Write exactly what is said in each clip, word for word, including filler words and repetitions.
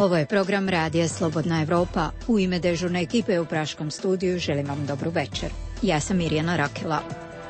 Ovo je program Radija Slobodna Evropa. U ime dežurne ekipe u Praškom studiju želim vam dobru večer. Ja sam Mirjana Rakela.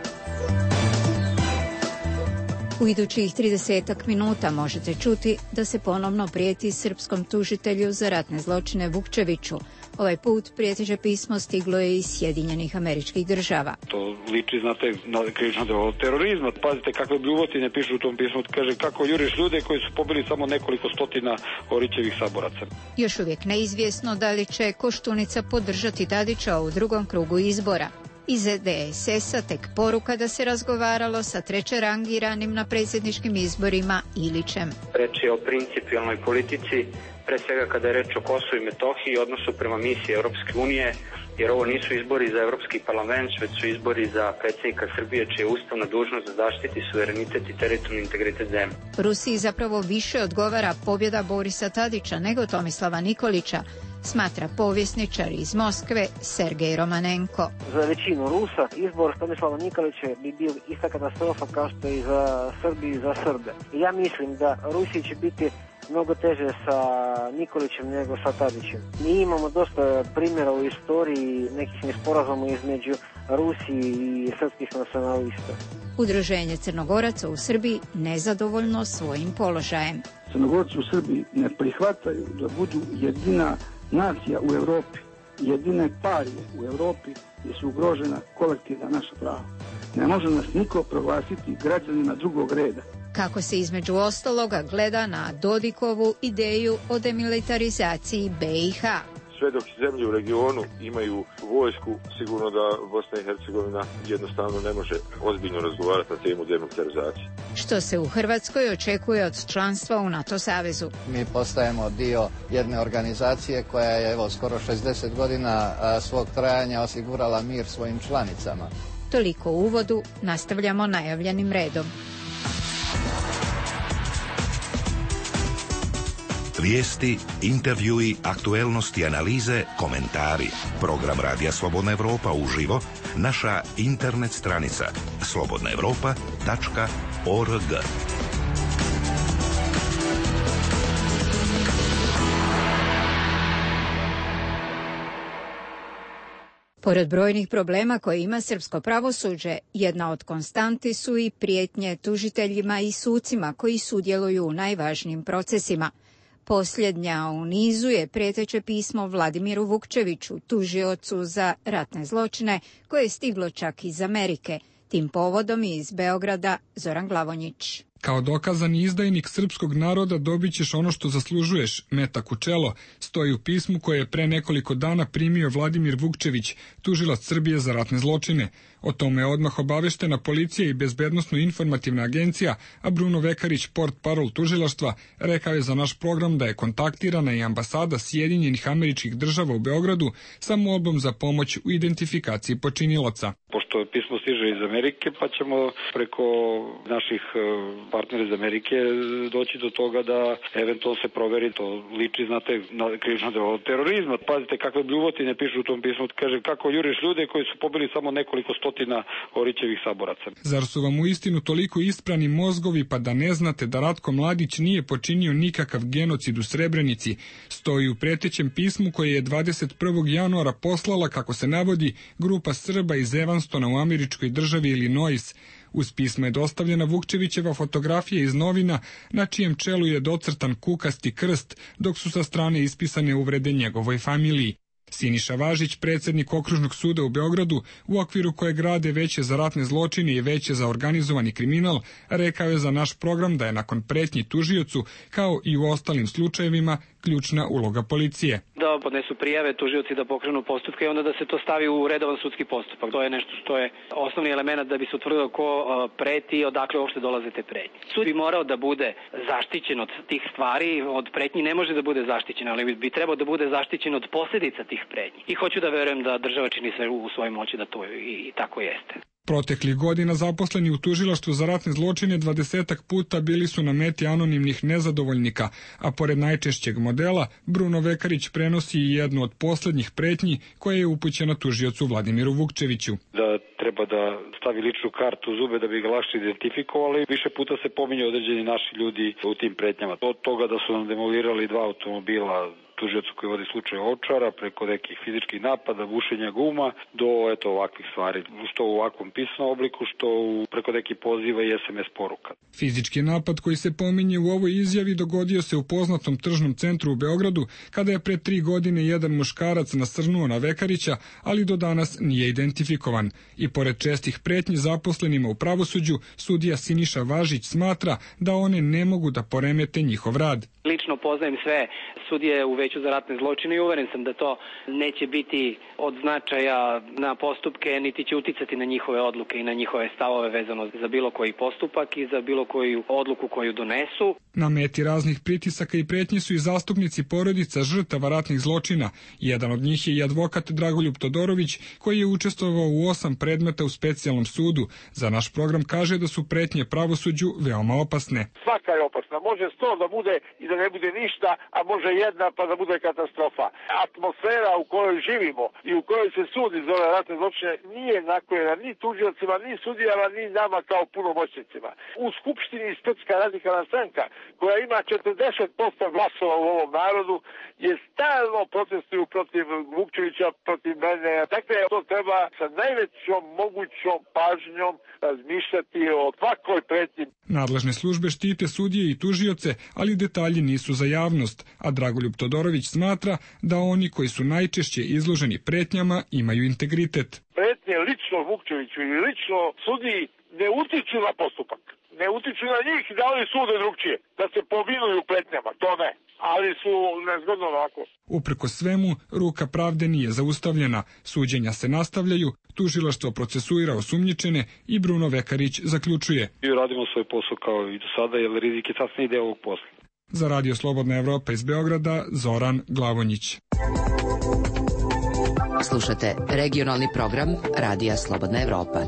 U idućih tridesetak minuta možete čuti da se ponovno prijeti srpskom tužitelju za ratne zločine Vukčeviću. Ovaj put prijeteće pismo stiglo je iz Sjedinjenih Američkih Država. To liči, znate, na krivično delo terorizma. Pazite kakve bljuvotine pišu u tom pismu. Kaže kako juriš ljude koji su pobili samo nekoliko stotina Orićevih saboraca. Još uvijek neizvjesno da li će Koštunica podržati Tadića u drugom krugu izbora. Iz D S S-a tek poruka da se razgovaralo sa trećerangiranim na predsjedničkim izborima Ilićem. Reč je o principijalnoj politici, pre svega kada je reč o Kosovu i Metohiji i odnosu prema misiji Europske unije, jer ovo nisu izbori za Europski parlament, već su izbori za predsjednika Srbije, čija je ustavna dužnost da zaštiti suverenitet i teritorijalni integritet zemlje. Rusiji zapravo više odgovara pobjeda Borisa Tadića nego Tomislava Nikolića, smatra povjesničar iz Moskve Sergej Romanenko. Za većinu Rusa izbor Tomislava Nikolića bi bio ista katastrofa kao što i za Srbiju i za Srbe. I ja mislim da Rusiji će biti mnogo teže sa Nikolićem nego sa Tadićem. Mi imamo dosta primjera u istoriji nekih nesporazuma između Rusije i srpskih nacionalista. Udruženje Crnogoraca u Srbiji nezadovoljno svojim položajem. Crnogorci u Srbiji ne prihvataju da budu jedina nacija u Europi, jedine parije u Europi gdje su ugrožena kolektivna naša prava. Ne može nas niko proglasiti građanima drugog reda. Kako se između ostaloga gleda na Dodikovu ideju o demilitarizaciji B i H. Sve dok zemlje u regionu imaju vojsku, sigurno da Bosna i Hercegovina jednostavno ne može ozbiljno razgovarati na temu demilitarizacije. Što se u Hrvatskoj očekuje od članstva u NATO savezu? Mi postajemo dio jedne organizacije koja je evo skoro šezdeset godina svog trajanja osigurala mir svojim članicama. Toliko u uvodu, nastavljamo najavljenim redom. Vijesti, intervjui, aktuelnosti, analize, komentari. Program Radija Slobodna Evropa uživo, naša internet stranica slobodna evropa tačka org. Pored brojnih problema koje ima srpsko pravosuđe, jedna od konstanti su i prijetnje tužiteljima i sucima koji sudjeluju u najvažnijim procesima. Posljednja u nizu je prijeteće pismo Vladimiru Vukčeviću, tužiocu za ratne zločine, koje je stiglo čak iz Amerike. Tim povodom iz Beograda Zoran Glavonjić. Kao dokazani izdajnik srpskog naroda dobit ćeš ono što zaslužuješ, metak u čelo, stoji u pismu koje je pre nekoliko dana primio Vladimir Vukčević, tužilac Srbije za ratne zločine. O tome je odmah obaveštena policija i bezbednosno-informativna agencija, a Bruno Vekarić, portparol tužilaštva, rekao je za naš program da je kontaktirana i ambasada Sjedinjenih Američkih Država u Beogradu sa molbom za pomoć u identifikaciji počinilaca. Pošto pismo stiže iz Amerike, pa ćemo preko naših partnera iz Amerike doći do toga da eventualno se proveri. To liči, znate, na krivično delo terorizma. Pazite kakve bljuvotine pišu u tom pismu. Kaže kako juriš ljude koji su pobili samo nekoliko stotina Orićevih saboraca. Zar su vam u istinu toliko isprani mozgovi pa da ne znate da Ratko Mladić nije počinio nikakav genocid u Srebrenici? Stoji u pretećem pismu koje je dvadeset prvog januara poslala, kako se navodi, grupa Srba iz Evanstona u američkoj državi Illinois. Uz pismo je dostavljena Vukčevićeva fotografija iz novina na čijem čelu je docrtan kukasti krst, dok su sa strane ispisane uvrede njegovoj familiji. Siniša Važić, predsjednik Okružnog suda u Beogradu, u okviru kojeg rade Veće za ratne zločine i Veće za organizovani kriminal, rekao je za naš program da je nakon pretnji tužiocu, kao i u ostalim slučajevima, ključna uloga policije. Da podnesu prijave tužioci, da pokrenu postupke i onda da se to stavi u redovan sudski postupak. To je nešto što je osnovni element da bi se utvrdilo ko preti i odakle uopšte dolaze te pretnje. Sud bi morao da bude zaštićen od tih stvari, od pretnji ne može da bude zaštićen, ali bi trebao da bude zaštićen od posljedica tih pretnji. I hoću da verujem da država čini sve u svojoj moći da to i tako jeste. Proteklih godina zaposleni u tužilaštvu za ratne zločine dvadesetak puta bili su na meti anonimnih nezadovoljnika, a pored najčešćeg modela, Bruno Vekarić prenosi i jednu od posljednjih pretnji koja je upućena tužiocu Vladimiru Vukčeviću. Da treba treba da stavi ličnu kartu u zube da bi ga lakše identifikovali. Više puta se pominju određeni naši ljudi u tim pretnjama. Od toga da su nam demolirali dva automobila tužiocu koji vodi slučaj Ovčara, preko nekih fizičkih napada, bušenja guma, do eto ovakvih stvari. Što u ovakvom pisanom obliku, što u, preko nekih poziva i es em es poruka. Fizički napad koji se pominje u ovoj izjavi dogodio se u poznatom tržnom centru u Beogradu, kada je pre tri godine jedan muškarac nasrnuo na Vekarića, ali do danas nije identifikovan. I pored čestih pretnji zaposlenima u pravosuđu, sudija Siniša Važić smatra da one ne mogu da poremete njihov rad. Lično poznajem sve sudije u Veću za ratne zločine i uveren sam da to neće biti od značaja na postupke, niti će uticati na njihove odluke i na njihove stavove vezano za bilo koji postupak i za bilo koju odluku koju donesu. Na meti raznih pritisaka i pretnji su i zastupnici porodica žrtava ratnih zločina. Jedan od njih je i advokat Dragoljub Todorović, koji je učestvovao u osam predmeta u specijalnom sudu. Za naš program kaže da su pretnje pravosuđu veoma opasne. Svaka je opasna. Može sto da bude i da ne bude ništa, a može jedna pa da bude katastrofa. Atmosfera u kojoj živimo i u kojoj se sudi za ove ratne zločine nije naklonjena ni tužiocima, ni sudijama, ni nama kao punomoćnicima. U Skupštini Srpska radikalna stranka, koja ima četrdeset posto glasova u ovom narodu, je stalno protestuju protiv Vukčevića, protiv mene. Dakle, to treba sa najvećom mogućom pažnjom razmišljati o svakoj pretnji. Nadležne službe štite sudije i tužioce, ali detalji nisu za javnost, a Dragoljub Todorović smatra da oni koji su najčešće izloženi pretnjama imaju integritet. Pretnje lično Vukčeviću i lično sudiji ne utiču na postupak. Ne utiču na njih da li sude drugčije, da se povinuju pretnjama, to ne. Ali su nezgodno ovako. Uprko svemu, ruka pravde nije zaustavljena. Suđenja se nastavljaju, tužilaštvo procesuira osumnjičene i Bruno Vekarić zaključuje. I radimo svoj posao kao i do sada, jer rizik je sasvim deo ovog posla. Za Radio Slobodna Evropa iz Beograda, Zoran Glavonjić. Slušate regionalni program Radija Slobodna Evropa.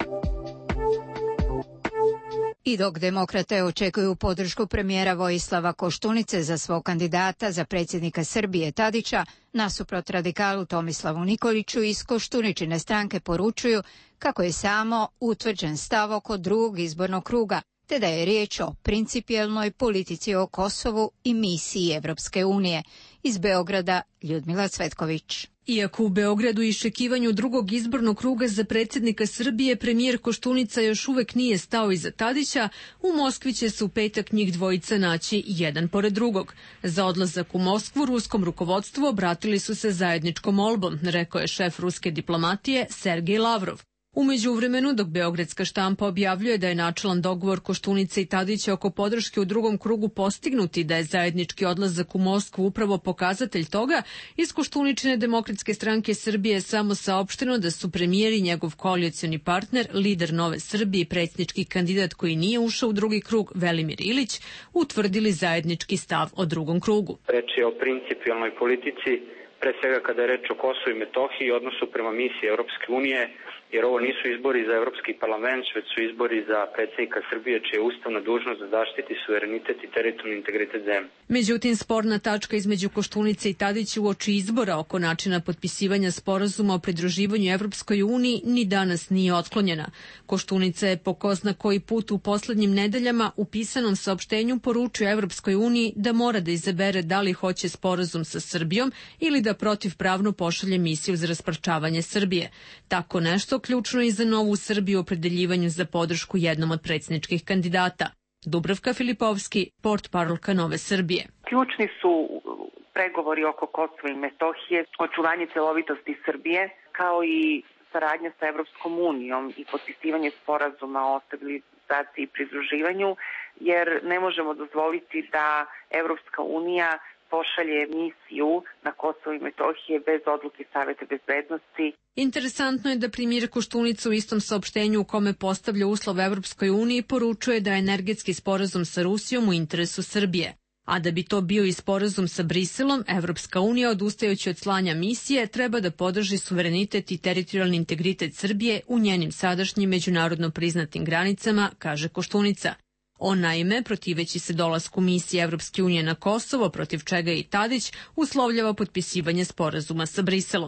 I dok demokrate očekuju podršku premijera Vojislava Koštunice za svog kandidata za predsjednika Srbije Tadića, nasuprot radikalu Tomislavu Nikoliću iz Koštuničine stranke poručuju kako je samo utvrđen stav oko drugog izbornog kruga, te da je riječ o principijelnoj politici o Kosovu i misiji Evropske unije. Iz Beograda, Ljudmila Cvetković. Iako u Beogradu iščekivanju drugog izbornog kruga za predsjednika Srbije premijer Koštunica još uvek nije stao iza Tadića, u Moskvi će se u petak njih dvojica naći jedan pored drugog. Za odlazak u Moskvu ruskom rukovodstvu obratili su se zajedničkom molbom, rekao je šef ruske diplomatije Sergej Lavrov. U međuvremenu, dok beogradska štampa objavljuje da je načelan dogovor Koštunice i Tadića oko podrške u drugom krugu postignuti, da je zajednički odlazak u Moskvu upravo pokazatelj toga, iz Koštuničine demokratske stranke Srbije je samo saopšteno da su premijer i njegov koalicioni partner, lider Nove Srbije i predsjednički kandidat koji nije ušao u drugi krug, Velimir Ilić, utvrdili zajednički stav o drugom krugu. Reč je o principijelnoj politici, pre svega kada je reč o Kosovu i Metohiji i odnosu prema misiji Evropske unije, jer ovo nisu izbori za Evropski parlament, već su izbori za predsjednika Srbije, čija je ustavna dužnost da zaštiti suverenitet i teritorijalni integritet zemlje. Međutim, sporna tačka između Koštunice i Tadića uoči izbora oko načina potpisivanja sporazuma o pridruživanju Evropskoj uniji ni danas nije otklonjena. Koštunica je po ko zna koji put u poslednjim nedeljama u pisanom saopštenju poručio Evropskoj uniji da mora da izabere da li hoće sporazum sa Srbijom ili da protivpravno pošalje misiju za rasparčavanje Srbije. Tako nešto ključno i za novu Srbiju u opredeljivanju za podršku jednom od predsjedničkih kandidata. Dubravka Filipovski, portparolka Nove Srbije. Ključni su pregovori oko Kosova i Metohije, očuvanje celovitosti Srbije, kao i saradnja sa Evropskom unijom i potpisivanje sporazuma o stabilizaciji i pridruživanju, jer ne možemo dozvoliti da Evropska unija pošalje misiju na Kosovo i Metohije bez odluke Saveta bezbednosti. Interesantno je da premijer Koštunica u istom saopštenju u kome postavlja uslov Evropskoj uniji poručuje da je energetski sporazum sa Rusijom u interesu Srbije. A da bi to bio i sporazum sa Briselom, Evropska unija, odustajući od slanja misije, treba da podrži suverenitet i teritorijalni integritet Srbije u njenim sadašnjim međunarodno priznatim granicama, kaže Koštunica. On, naime, protiveći se dolasku misije Evropske unije na Kosovo, protiv čega i Tadić, uslovljava potpisivanje sporazuma sa Briselom.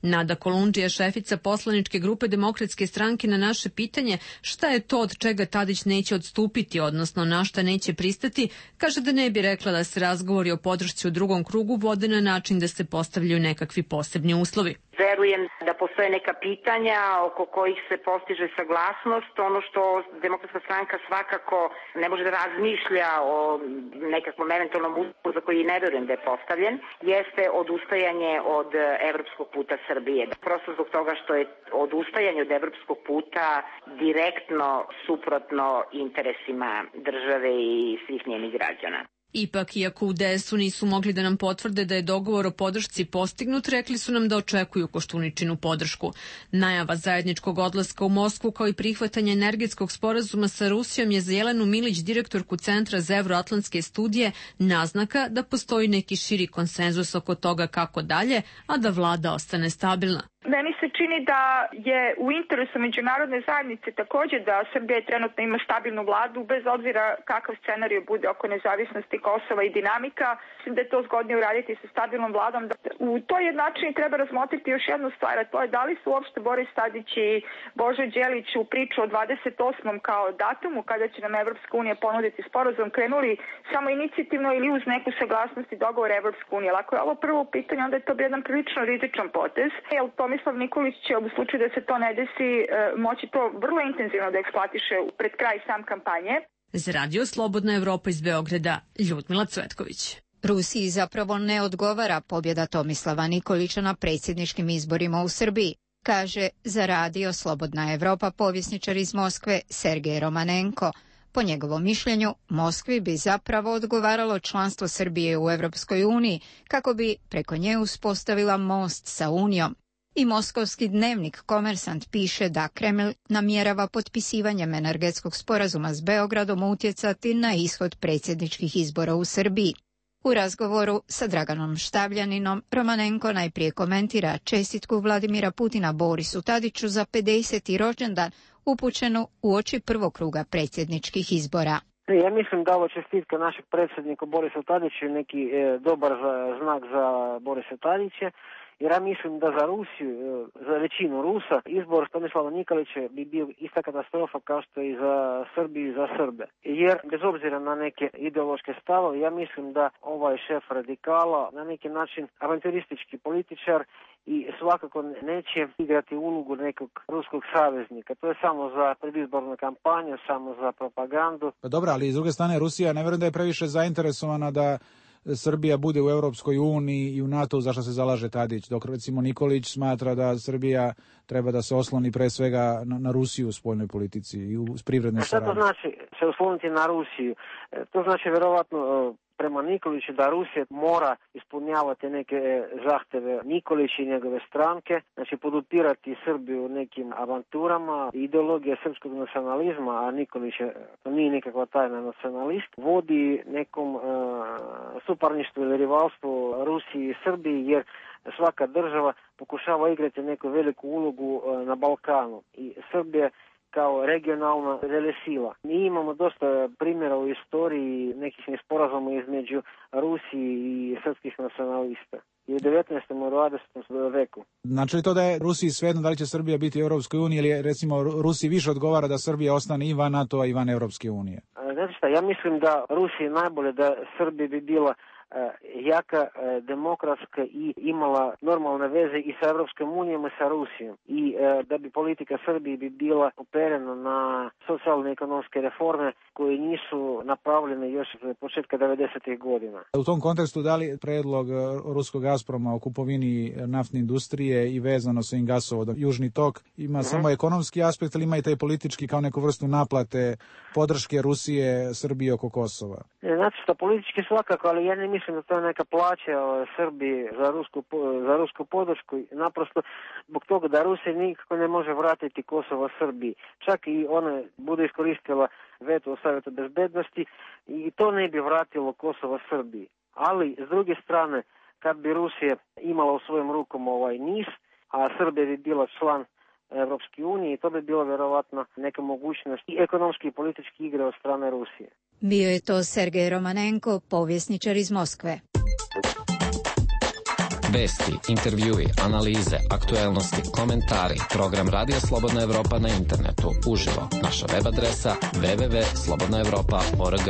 Nada Kolundžija, šefica poslaničke grupe Demokratske stranke, na naše pitanje šta je to od čega Tadić neće odstupiti, odnosno na šta neće pristati, kaže da ne bi rekla da se razgovori o podršci u drugom krugu vode na način da se postavljaju nekakvi posebni uslovi. Verujem da postoje neka pitanja oko kojih se postiže saglasnost. Ono što Demokratska stranka svakako ne može da razmišlja o nekakvom eventualnom uslovu za koji ne verujem da je postavljen, jeste odustajanje od evropskog puta Srbije. Prosto zbog toga što je odustajanje od evropskog puta direktno suprotno interesima države i svih njenih građana. Ipak, iako u D S U nisu mogli da nam potvrde da je dogovor o podršci postignut, rekli su nam da očekuju Koštuničinu podršku. Najava zajedničkog odlaska u Moskvu kao i prihvatanje energetskog sporazuma sa Rusijom je za Jelenu Milić, direktorku Centra za evroatlantske studije, naznaka da postoji neki širi konsenzus oko toga kako dalje, a da vlada ostane stabilna. Meni se čini da je u interesu međunarodne zajednice također da Srbija trenutno ima stabilnu vladu, bez obzira kakav scenarij bude oko nezavisnosti Kosova i dinamika. Mislim da je to zgodnije uraditi sa stabilnom vladom. U toj jednačini treba razmotriti još jednu stvar, a to je da li su uopšte Boris Tadić i Božo Đelić u priču o dvadeset osmom kao datumu kada će nam Evropska unija ponuditi sporazum krenuli samo inicijativno ili uz neku saglasnost i dogovor Evropske unije. Ako je ovo prvo pitanje, onda je to jedan prilično rizičan potez, jer to Tomislav Nikolić će u slučaju da se to ne desi moći to vrlo intenzivno da eksploatiše pred kraj sam kampanje. Za Radio Slobodna Evropa iz Beograda, Ljudmila Cvetković. Rusiji zapravo ne odgovara pobjeda Tomislava Nikolića na predsjedničkim izborima u Srbiji, kaže za Radio Slobodna Evropa povjesničar iz Moskve Sergej Romanenko. Po njegovom mišljenju, Moskvi bi zapravo odgovaralo članstvo Srbije u Evropskoj uniji kako bi preko nje uspostavila most sa Unijom. I moskovski dnevnik Komersant piše da Kreml namjerava potpisivanjem energetskog sporazuma s Beogradom utjecati na ishod predsjedničkih izbora u Srbiji. U razgovoru sa Draganom Štavljaninom, Romanenko najprije komentira čestitku Vladimira Putina Borisu Tadiću za pedeseti rođendan upućenu uoči prvog kruga predsjedničkih izbora. Ja mislim da ovo čestitka našeg predsjednika Borisa Tadića je neki e, dobar za, znak za Borisa Tadića. Jer ja mislim da za Rusiju, za većinu Rusa, izbor Tomislava Nikolića bi bio ista katastrofa kao što i za Srbiju i za Srbe. Jer bez obzira na neke ideološke stavove, ja mislim da ovaj šef radikala na neki način avanturistički političar i svakako neće igrati ulogu nekog ruskog saveznika. To je samo za predizbornu kampanju, samo za propagandu. Pa dobro, ali s druge strane Rusija ne vjerujem da je previše zainteresovana da Srbija bude u Europskoj uniji i u NATO, za što se zalaže Tadić, dok recimo Nikolić smatra da Srbija treba da se osloni pre svega na, na Rusiju u spoljnoj politici i u privrednoj saradnji. Šta to znači se osloniti na Rusiju? To znači vjerovatno prema Nikoliću da Rusija mora ispunjavati neke zahteve Nikolića i njegove stranke, znači podupirati Srbiju nekim avanturama. Ideologija srpskog nacionalizma, a Nikolić nije nikakva tajna nacionalist, vodi nekom uh, suparništvu ili rivalstvu Rusiji i Srbiji, jer svaka država pokušava igrati neku veliku ulogu uh, na Balkanu i Srbija kao regionalna velesila. Mi imamo dosta primjera u istoriji nekih nesporazuma između Rusije i srpskih nacionalista. I u devetnaestom i dvadesetom veku. Znači li to da je Rusiji svejedno da li će Srbija biti u Europskoj uniji ili recimo Rusiji više odgovara da Srbija ostane i van NATO-a i van Europske unije? Znate šta, ja mislim da Rusiji najbolje da Srbija bi bila jaka, demokratska i imala normalne veze i sa Evropskom unijom i sa Rusijom. I da bi politika Srbije bi bila uperena na socijalne i ekonomske reforme koje nisu napravljene još od početka devedesetih godina. U tom kontekstu da li predlog ruskog Gazproma o kupovini naftne industrije i vezano sa im gasovodom Južni tok ima uh-huh. samo ekonomski aspekt ili ima i taj politički kao neku vrstu naplate podrške Rusije Srbiji oko Kosova? Znači što politički svakako, ali ja ne mislim da to je neka plaća Srbiji za rusku, za rusku podršku. Naprosto zbog toga da Rusija nikako ne može vratiti Kosovo Srbiji. Čak i ona bude iskoristila veto u Savjetu bezbednosti i to ne bi vratilo Kosovo Srbiji. Ali s druge strane, kad bi Rusija imala u svojim rukom ovaj niz, a Srbija bi bila član Evropske unije, to bi bilo vjerovatno neka mogućnost i ekonomski i politički igre od strane Rusije. Bio je to Sergej Romanenko, povjesničar iz Moskve. Vesti, intervjui, analize, aktuelnosti, komentari. Program Radio Slobodna Evropa na internetu. Uživo. Naša web adresa w w w tačka slobodna evropa tačka org.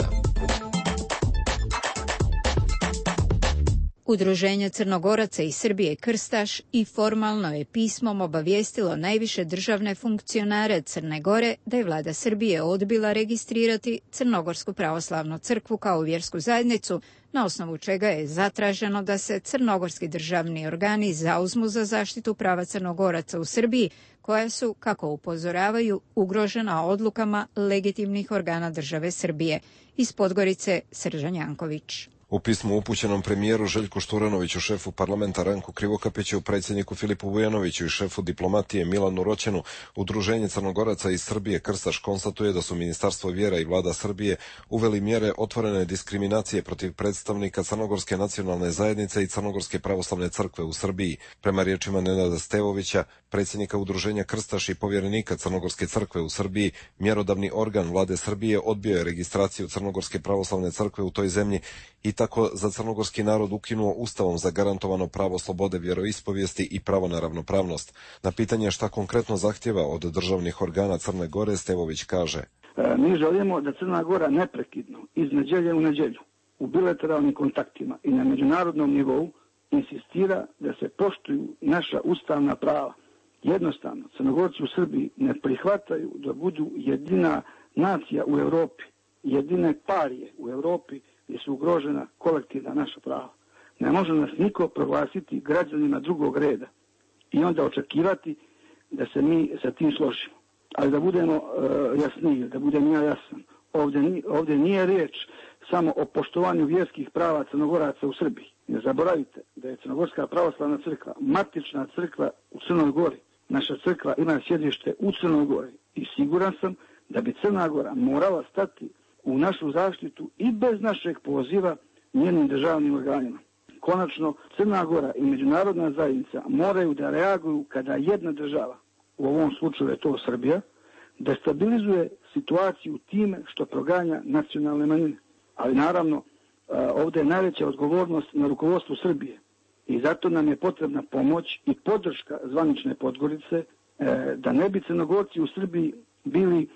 Udruženje Crnogoraca iz Srbije Krstaš i formalno je pismom obavijestilo najviše državne funkcionare Crne Gore da je vlada Srbije odbila registrirati Crnogorsku pravoslavnu crkvu kao vjersku zajednicu, na osnovu čega je zatraženo da se crnogorski državni organi zauzmu za zaštitu prava Crnogoraca u Srbiji, koja su, kako upozoravaju, ugrožena odlukama legitimnih organa države Srbije. Iz Podgorice, Srđan Janković. U pismu upućenom premijeru Željku Šturanoviću, šefu parlamenta Ranku Krivokapiću, predsjedniku Filipu Vujanoviću i šefu diplomatije Milanu Roćenu, Udruženje Crnogoraca iz Srbije Krstaš konstatuje da su Ministarstvo vjera i vlada Srbije uveli mjere otvorene diskriminacije protiv predstavnika Crnogorske nacionalne zajednice i Crnogorske pravoslavne crkve u Srbiji. Prema riječima Nenada Stevovića, predsjednika Udruženja Krstaš i povjerenika Crnogorske crkve u Srbiji, mjerodavni organ vlade Srbije odbio je registraciju Crnogorske pravoslavne crkve u toj zemlji i tako za crnogorski narod ukinuo ustavom zagarantovano pravo slobode vjeroispovijesti i pravo na ravnopravnost. Na pitanje šta konkretno zahtjeva od državnih organa Crne Gore, Stevović kaže: e, mi želimo da Crna Gora neprekidno iz nedjelje u nedjelju u bilateralnim kontaktima i na međunarodnom nivou insistira da se poštuju naša ustavna prava. Jednostavno, Crnogorci u Srbiji ne prihvataju da budu jedina nacija u Europi, jedine parije u Europi gdje su ugrožena kolektivna naša prava. Ne može nas niko proglasiti građanima drugog reda i onda očekivati da se mi sa tim složimo. Ali da budemo uh, jasniji, da budem ja jasan, ovdje, ovdje nije riječ samo o poštovanju vjerskih prava Crnogoraca u Srbiji. Ne zaboravite da je Crnogorska pravoslavna crkva matična crkva u Crnoj Gori. Naša crkva ima sjedište u Crnoj Gori i siguran sam da bi Crna Gora morala stati u našu zaštitu i bez našeg poziva njenim državnim organima. Konačno, Crna Gora i međunarodna zajednica moraju da reaguju kada jedna država, u ovom slučaju je to Srbija, destabilizuje situaciju time što proganja nacionalne manjine. Ali naravno, ovdje je najveća odgovornost na rukovodstvu Srbije i zato nam je potrebna pomoć i podrška zvanične Podgorice da ne bi Crnogorci u Srbiji bili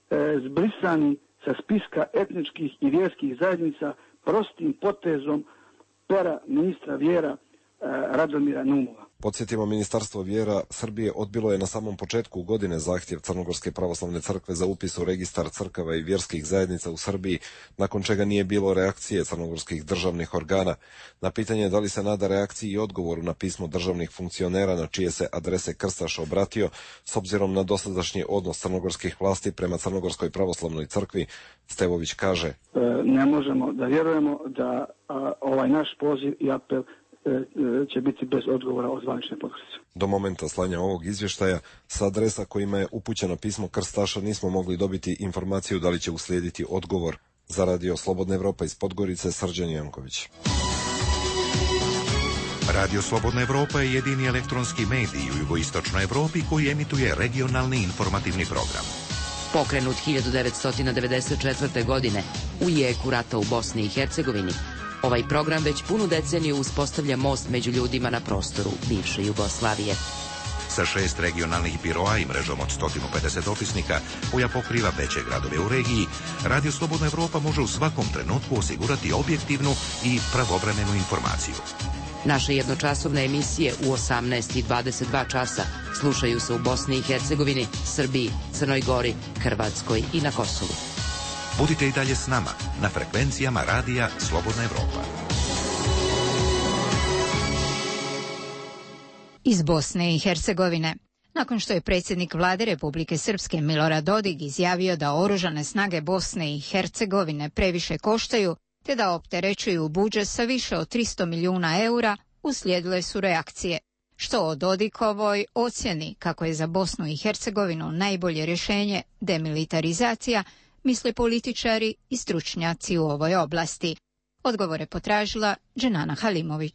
zbrisani sa spiska etničkih i vjerskih zajednica prostim potezom pera ministra vjera Radomira Naumova. Podsjetimo, Ministarstvo vjera Srbije odbilo je na samom početku godine zahtjev Crnogorske pravoslavne crkve za upis u registar crkava i vjerskih zajednica u Srbiji, nakon čega nije bilo reakcije crnogorskih državnih organa. Na pitanje da li se nada reakciji i odgovoru na pismo državnih funkcionera na čije se adrese Krstaš obratio, s obzirom na dosadašnji odnos crnogorskih vlasti prema Crnogorskoj pravoslavnoj crkvi, Stevović kaže: e, ne možemo da vjerujemo da a, ovaj naš poziv i apel će biti bez odgovora od zvanične Podgorice. Do momenta slanja ovog izvještaja sa adresa kojima je upućeno pismo Krstaša nismo mogli dobiti informaciju da li će uslijediti odgovor. Za Radio Slobodna Evropa iz Podgorice, Srđan Janković. Radio Slobodna Evropa je jedini elektronski medij u jugoistočnoj Evropi koji emituje regionalni informativni program. Pokrenut hiljadu devetsto devedeset četvrte. godine u jeku rata u Bosni i Hercegovini, ovaj program već punu deceniju uspostavlja most među ljudima na prostoru bivše Jugoslavije. Sa šest regionalnih biroa i mrežom od sto pedeset opisnika koja pokriva veće gradove u regiji, Radio Slobodna Evropa može u svakom trenutku osigurati objektivnu i pravovremenu informaciju. Naše jednočasovne emisije u osamnaest i dvadeset dva časa slušaju se u Bosni i Hercegovini, Srbiji, Crnoj Gori, Hrvatskoj i na Kosovu. Budite i dalje s nama na frekvencijama Radija Slobodna Evropa. Iz Bosne i Hercegovine. Nakon što je predsjednik vlade Republike Srpske Milorad Dodik izjavio da oružane snage Bosne i Hercegovine previše koštaju, te da opterećuju budžet sa više od tristo milijuna eura, uslijedile su reakcije. Što o Dodikovoj ocjeni kako je za Bosnu i Hercegovinu najbolje rješenje demilitarizacija, misle političari i stručnjaci u ovoj oblasti. Odgovore potražila Dženana Halimović.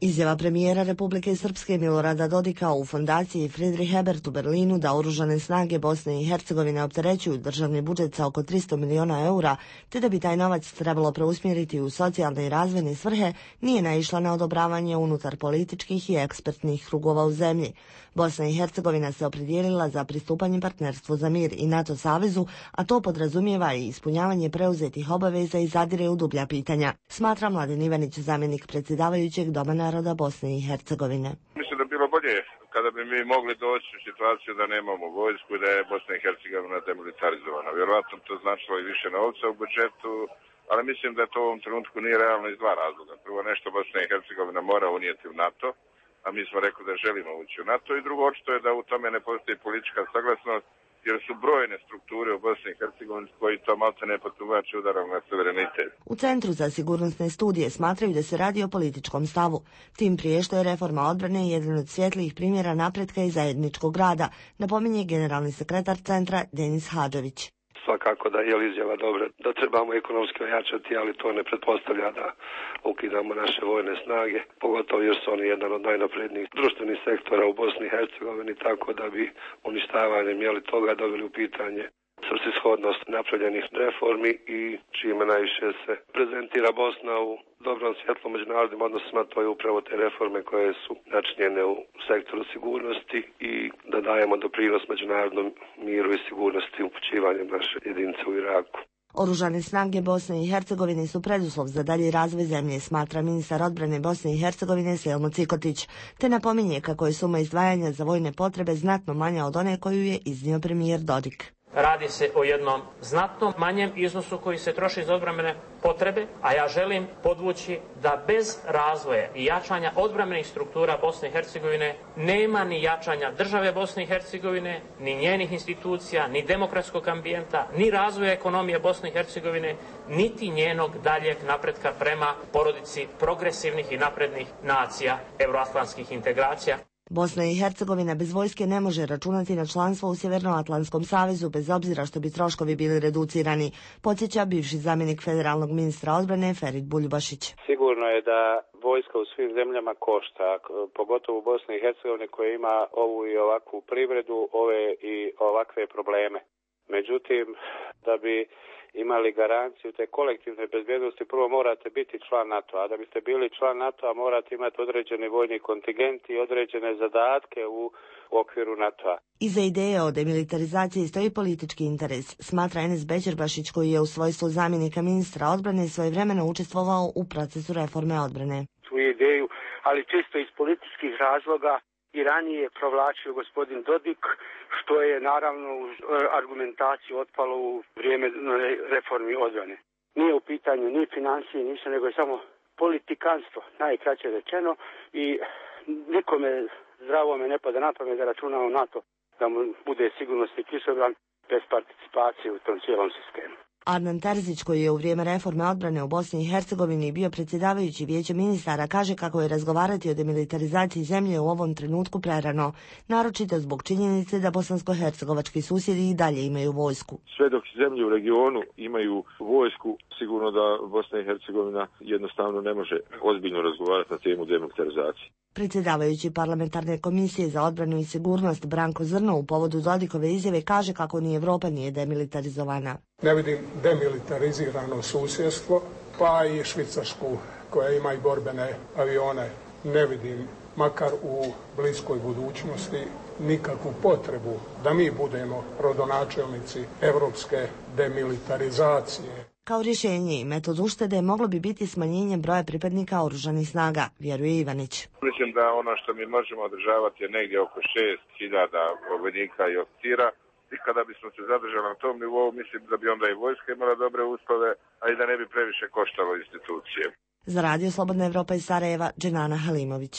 Izjava premijera Republike Srpske Milorada Dodika u fondaciji Friedrich Ebert u Berlinu da oružane snage Bosne i Hercegovine opterećuju državni budžet sa oko tristo miliona eura, te da bi taj novac trebalo preusmjeriti u socijalne i razvojne svrhe, nije naišla na odobravanje unutar političkih i ekspertnih krugova u zemlji. Bosna i Hercegovina se opredijelila za pristupanje partnerstvu za mir i NATO savezu, a to podrazumijeva i ispunjavanje preuzetih obaveza i zadire u dublja pitanja, smatra Mladen Ivanić, zamjenik predsjedavajućeg Doma naroda Bosne i Hercegovine. Mislim da bi bilo bolje kada bi mi mogli doći u situaciju da nemamo vojsku i da je Bosna i Hercegovina demilitarizovana. Vjerojatno to značilo i više novca u budžetu, ali mislim da to u ovom trenutku nije realno iz dva razloga. Prvo, nešto Bosna i Hercegovina mora unijeti u NATO, a mi smo rekli da želimo ući u NATO, i drugo, očito je da u tome ne postoji politička saglasnost, jer su brojne strukture u Bosni i Hercegovini koji to malte ne potumače udarom na suverenitet. U Centru za sigurnosne studije smatraju da se radi o političkom stavu, tim prije što je reforma odbrane jedan od svjetlijih primjera napretka i zajedničkog rada, napominje generalni sekretar centra Denis Hadžević. Svakako da je izjava dobra, da trebamo ekonomski ojačati, ali to ne pretpostavlja da ukidamo naše vojne snage, pogotovo jer su oni jedan od najnaprednijih društvenih sektora u Bosni i Hercegovini, tako da bi uništavanjem jeli toga doveli u pitanje svrsishodnost napravljenih reformi i čime najviše se prezentira Bosna u dobrom svjetlu međunarodnim odnosima, to je upravo te reforme koje su načinjene u sektoru sigurnosti i da dajemo doprinos međunarodnom miru i sigurnosti upućivanjem naše jedinice u Iraku. Oružane snage Bosne i Hercegovine su preduslov za dalji razvoj zemlje, smatra ministar odbrane Bosne i Hercegovine Selmo Cikotić, te napominje kako je suma izdvajanja za vojne potrebe znatno manja od one koju je iznio premijer Dodik. Radi se o jednom znatno manjem iznosu koji se troši za odbrambene potrebe, a ja želim podvući da bez razvoja i jačanja odbrambenih struktura Bosne i Hercegovine nema ni jačanja države Bosne i Hercegovine, ni njenih institucija, ni demokratskog ambijenta, ni razvoja ekonomije Bosne i Hercegovine, niti njenog daljeg napretka prema porodici progresivnih i naprednih nacija euroatlantskih integracija. Bosna i Hercegovina bez vojske ne može računati na članstvo u Sjevernoatlantskom savezu bez obzira što bi troškovi bili reducirani, podsjeća bivši zamjenik federalnog ministra odbrane Ferit Buljubašić. Sigurno je da vojska u svim zemljama košta, pogotovo u Bosni i Hercegovini koja ima ovu i ovakvu privredu, ove i ovakve probleme. Međutim, da bi imali garanciju te kolektivne bezbjednosti, prvo morate biti član NATO-a, a da biste bili član NATO-a morate imati određeni vojni kontingent i određene zadatke u, u okviru NATO-a. Iza ideje o demilitarizaciji stoji politički interes, smatra Enes Bećirbašić, koji je u svojstvu zamjenika ministra odbrane svojevremeno učestvovao u procesu reforme odbrane. Tu ideju, ali čisto iz političkih razloga, i ranije provlačio gospodin Dodik, što je naravno uz argumentaciju otpalo u vrijeme reformi odbrane. Nije u pitanju ni financije, ništa, nego je samo politikanstvo, najkraće rečeno, i nikome zdravo me ne pada na pamet da računa na NATO da mu bude sigurnosni kišobran bez participacije u tom cijelom sistemu. Adnan Terzić, koji je u vrijeme reforme odbrane u Bosni i Hercegovini bio predsjedavajući vijećem ministara, kaže kako je razgovarati o demilitarizaciji zemlje u ovom trenutku prerano, naročito zbog činjenice da bosansko-hercegovački susjedi i dalje imaju vojsku. Sve dok zemlje u regionu imaju vojsku, sigurno da Bosna i Hercegovina jednostavno ne može ozbiljno razgovarati na temu demilitarizacije. Predsjedavajući parlamentarne komisije za odbranu i sigurnost Branko Zrno u povodu Dodikove izjave kaže kako ni Evropa nije demilitarizovana. Ne vidim demilitarizirano susjedstvo, pa i Švicarsku koja ima i borbene avione. Ne vidim, makar u bliskoj budućnosti, nikakvu potrebu da mi budemo rodonačelnici evropske demilitarizacije. Kao rješenje i metod uštede moglo bi biti smanjenje broja pripadnika oružanih snaga, vjeruje Ivanić. Mislim da ono što mi možemo održavati je negdje oko šest hiljada vojnika i oficira, i kada bismo se zadržali na tom nivou, mislim da bi onda i vojska imala dobre uslove, a i da ne bi previše koštalo institucije. Za Radio Slobodna Evropa iz Sarajeva, Dženana Halimović.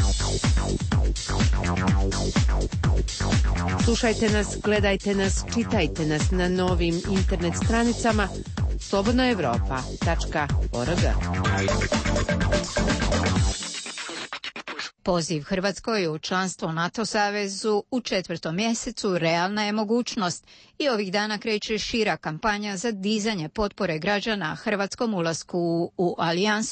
Slušajte nas, gledajte nas, čitajte nas na novim internet stranicama slobodna evropa tačka org. Poziv Hrvatskoj u članstvo NATO savezu u četvrtom mjesecu realna je mogućnost i ovih dana kreće šira kampanja za dizanje potpore građana hrvatskom ulasku u alijansu,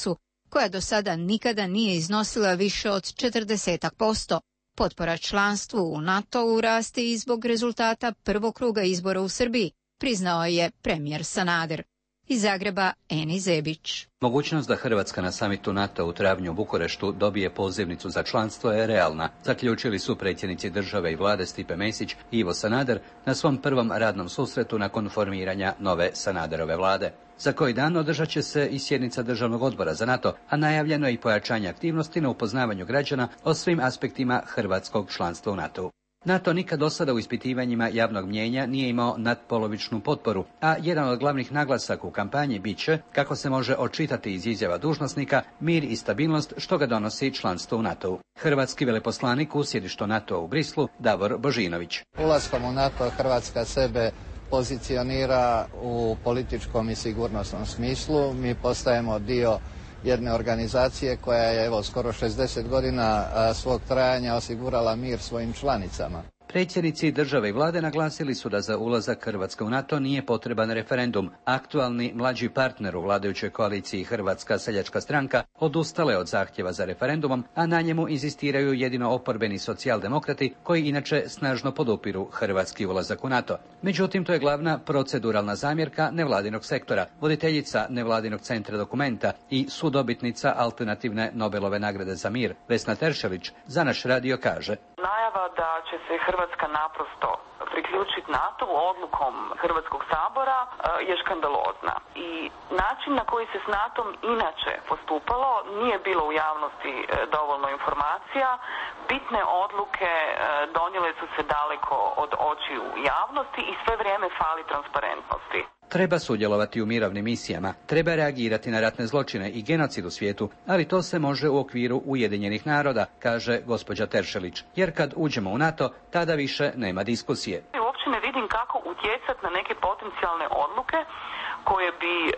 koja do sada nikada nije iznosila više od četrdeset posto. Potpora članstvu u NATO-u raste i zbog rezultata prvog kruga izbora u Srbiji, priznao je premijer Sanader. Iz Zagreba Eni Zebić. Mogućnost da Hrvatska na samitu NATO u travnju u Bukureštu dobije pozivnicu za članstvo je realna, zaključili su predsjednici države i vlade Stipe Mesić i Ivo Sanader na svom prvom radnom susretu nakon formiranja nove Sanaderove vlade. Za koji dan održat će se i sjednica Državnog odbora za NATO, a najavljeno je i pojačanje aktivnosti na upoznavanju građana o svim aspektima hrvatskog članstva u NATO-u. NATO nikad do sada u ispitivanjima javnog mnijenja nije imao nadpolovičnu potporu, a jedan od glavnih naglasaka u kampanji bit će, kako se može očitati iz izjava dužnosnika, mir i stabilnost što ga donosi članstvo u NATO-u. Hrvatski veleposlanik u sjedištu NATO-a u Brislu, Davor Božinović. Ulaskom u NATO Hrvatska sebe pozicionira u političkom i sigurnosnom smislu. Mi postajemo dio jedne organizacije koja je evo skoro šezdeset godina svog trajanja osigurala mir svojim članicama. Predsjednici države i vlade naglasili su da za ulazak Hrvatske u NATO nije potreban referendum. Aktualni mlađi partner u vladajućoj koaliciji Hrvatska seljačka stranka odustale od zahtjeva za referendumom, a na njemu inzistiraju jedino oporbeni socijaldemokrati koji inače snažno podupiru hrvatski ulazak u NATO. Međutim, to je glavna proceduralna zamjerka nevladinog sektora, voditeljica nevladinog centra Dokumenta i sudobitnica alternativne Nobelove nagrade za mir, Vesna Teršelić, za naš radio kaže: Najava da će se Hrvatska naprosto priključiti NATO odlukom Hrvatskog sabora je škandalozna. I način na koji se s NATO-om inače postupalo nije bilo u javnosti dovoljno informacija. Bitne odluke donijele su se daleko od očiju javnosti i sve vrijeme fali transparentnosti. Treba sudjelovati u mirovnim misijama, treba reagirati na ratne zločine i genocid u svijetu, ali to se može u okviru Ujedinjenih naroda, kaže gospođa Teršelić, jer kad uđemo u NATO, tada više nema diskusije. Uopće ne vidim kako utjecati na neke potencijalne odluke koje bi e,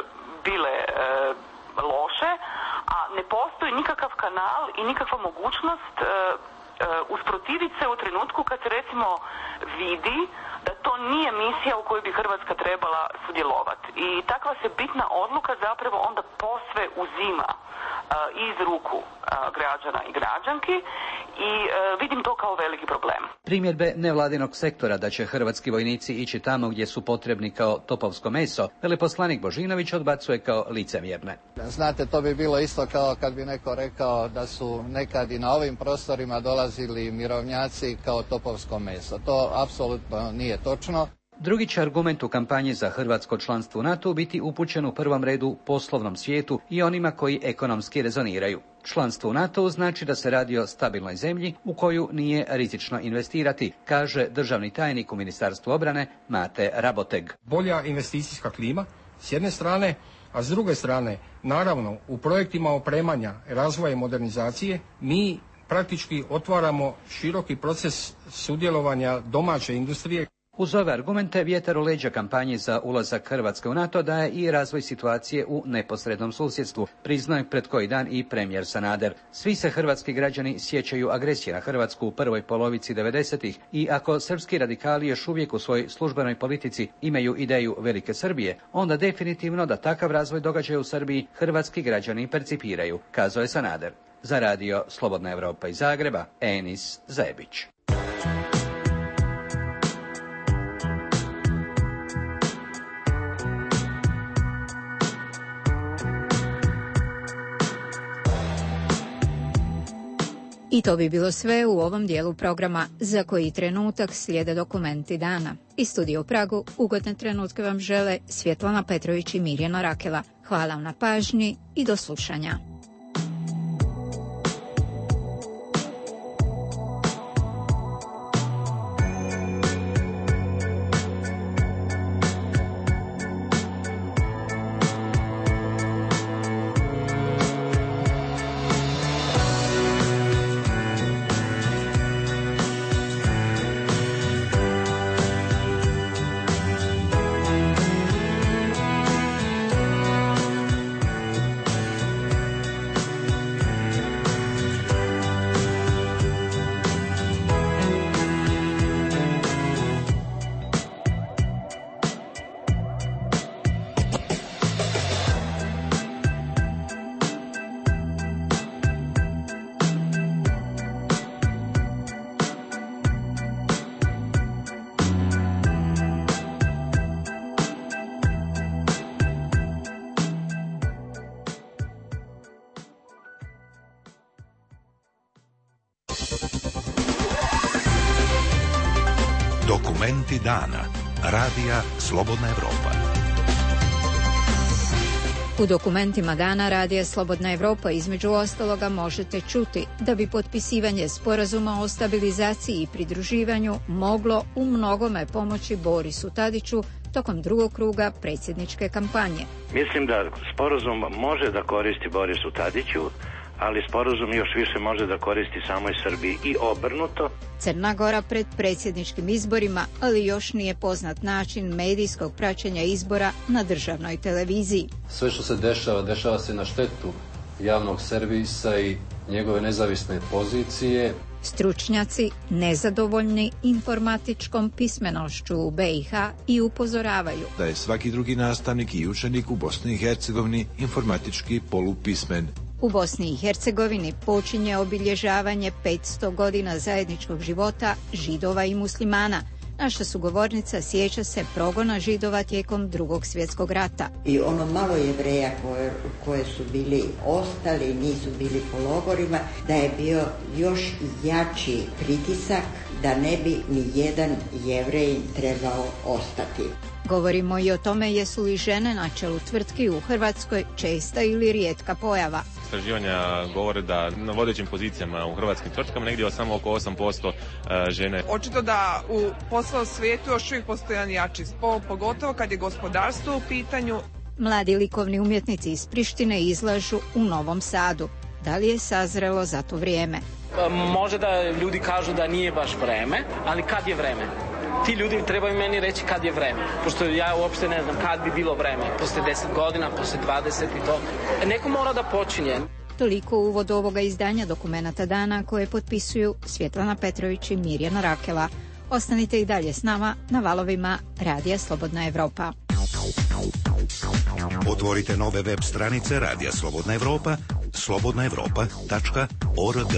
bile e, loše, a ne postoji nikakav kanal i nikakva mogućnost e, e, usprotiviti se u trenutku kad se recimo vidi da to nije misija u kojoj bi Hrvatska trebala sudjelovati. I takva se bitna odluka zapravo onda posve uzima uh, iz ruku uh, građana i građanki i uh, vidim to kao veliki problem. Primjedbe nevladinog sektora da će hrvatski vojnici ići tamo gdje su potrebni kao topovsko meso, veleposlanik Božinović odbacuje kao licemjerne. Znate, to bi bilo isto kao kad bi neko rekao da su nekad i na ovim prostorima dolazili mirovnjaci kao topovsko meso. To apsolutno nije točno. Drugi će argument u kampanji za hrvatsko članstvo u NATO biti upućen u prvom redu poslovnom svijetu i onima koji ekonomski rezoniraju. Članstvo u NATO znači da se radi o stabilnoj zemlji u koju nije rizično investirati, kaže državni tajnik u Ministarstvu obrane Mate Raboteg. Bolja investicijska klima s jedne strane, a s druge strane, naravno, u projektima opremanja, razvoja i modernizacije mi praktički otvaramo široki proces sudjelovanja domaće industrije. Uz ove argumente vjetar u leđa kampanji za ulazak Hrvatske u NATO daje i razvoj situacije u neposrednom susjedstvu, priznao je pred koji dan i premijer Sanader. Svi se hrvatski građani sjećaju agresije na Hrvatsku u prvoj polovici devedesetih i ako srpski radikali još uvijek u svojoj službenoj politici imaju ideju Velike Srbije, onda definitivno da takav razvoj događaja u Srbiji hrvatski građani percipiraju, kazao je Sanader. Za radio Slobodna Evropa iz Zagreba, Enis Zebić. I to bi bilo sve u ovom dijelu programa, za koji trenutak slijede dokumenti dana. Iz studija u Pragu ugodne trenutke vam žele Svjetlana Petrović i Mirjana Rakela. Hvala vam na pažnji i do slušanja. Dokumenti dana. Radija Slobodna Evropa. U dokumentima dana Radija Slobodna Evropa između ostaloga možete čuti da bi potpisivanje sporazuma o stabilizaciji i pridruživanju moglo u mnogome pomoći Borisu Tadiću tokom drugog kruga predsjedničke kampanje. Mislim da sporazum može da koristi Borisu Tadiću, ali sporazum još više može da koristi samoj Srbiji i obrnuto. Crna Gora pred predsjedničkim izborima, ali još nije poznat način medijskog praćenja izbora na državnoj televiziji. Sve što se dešava, dešava se na štetu javnog servisa i njegove nezavisne pozicije. Stručnjaci nezadovoljni informatičkom pismenošću u B i H i upozoravaju da je svaki drugi nastavnik i učenik u Bosni i Hercegovini informatički polupismen. U Bosni i Hercegovini počinje obilježavanje petsto godina zajedničkog života Židova i muslimana. Naša sugovornica sjeća se progona Židova tijekom Drugog svjetskog rata. I ono malo Jevreja koje, koje su bili ostali, nisu bili po logorima, da je bio još jači pritisak da ne bi ni jedan Jevrej trebao ostati. Govorimo i o tome jesu li žene na čelu tvrtki u Hrvatskoj česta ili rijetka pojava. Istraživanja govore da na vodećim pozicijama u hrvatskim tvrtkama negdje samo oko osam posto žene. Očito da u poslovnom svijetu još uvijek postoji jedan jači spol, pogotovo kad je gospodarstvo u pitanju. Mladi likovni umjetnici iz Prištine izlažu u Novom Sadu. Da li je sazrelo za to vrijeme? Može da ljudi kažu da nije baš vreme, ali kad je vreme? Ti ljudi trebaju meni reći kad je vreme, pošto ja uopšte ne znam kad bi bilo vreme, posle deset godina, posle dvadeset i to. Neko mora da počinje. Toliko uvod ovoga izdanja Dokumenata dana koje potpisuju Svjetlana Petrović i Mirjana Rakela. Ostanite i dalje s nama na valovima Radija Slobodna Evropa. Otvorite nove web stranice Radija Slobodna Evropa, slobodna evropa tačka org.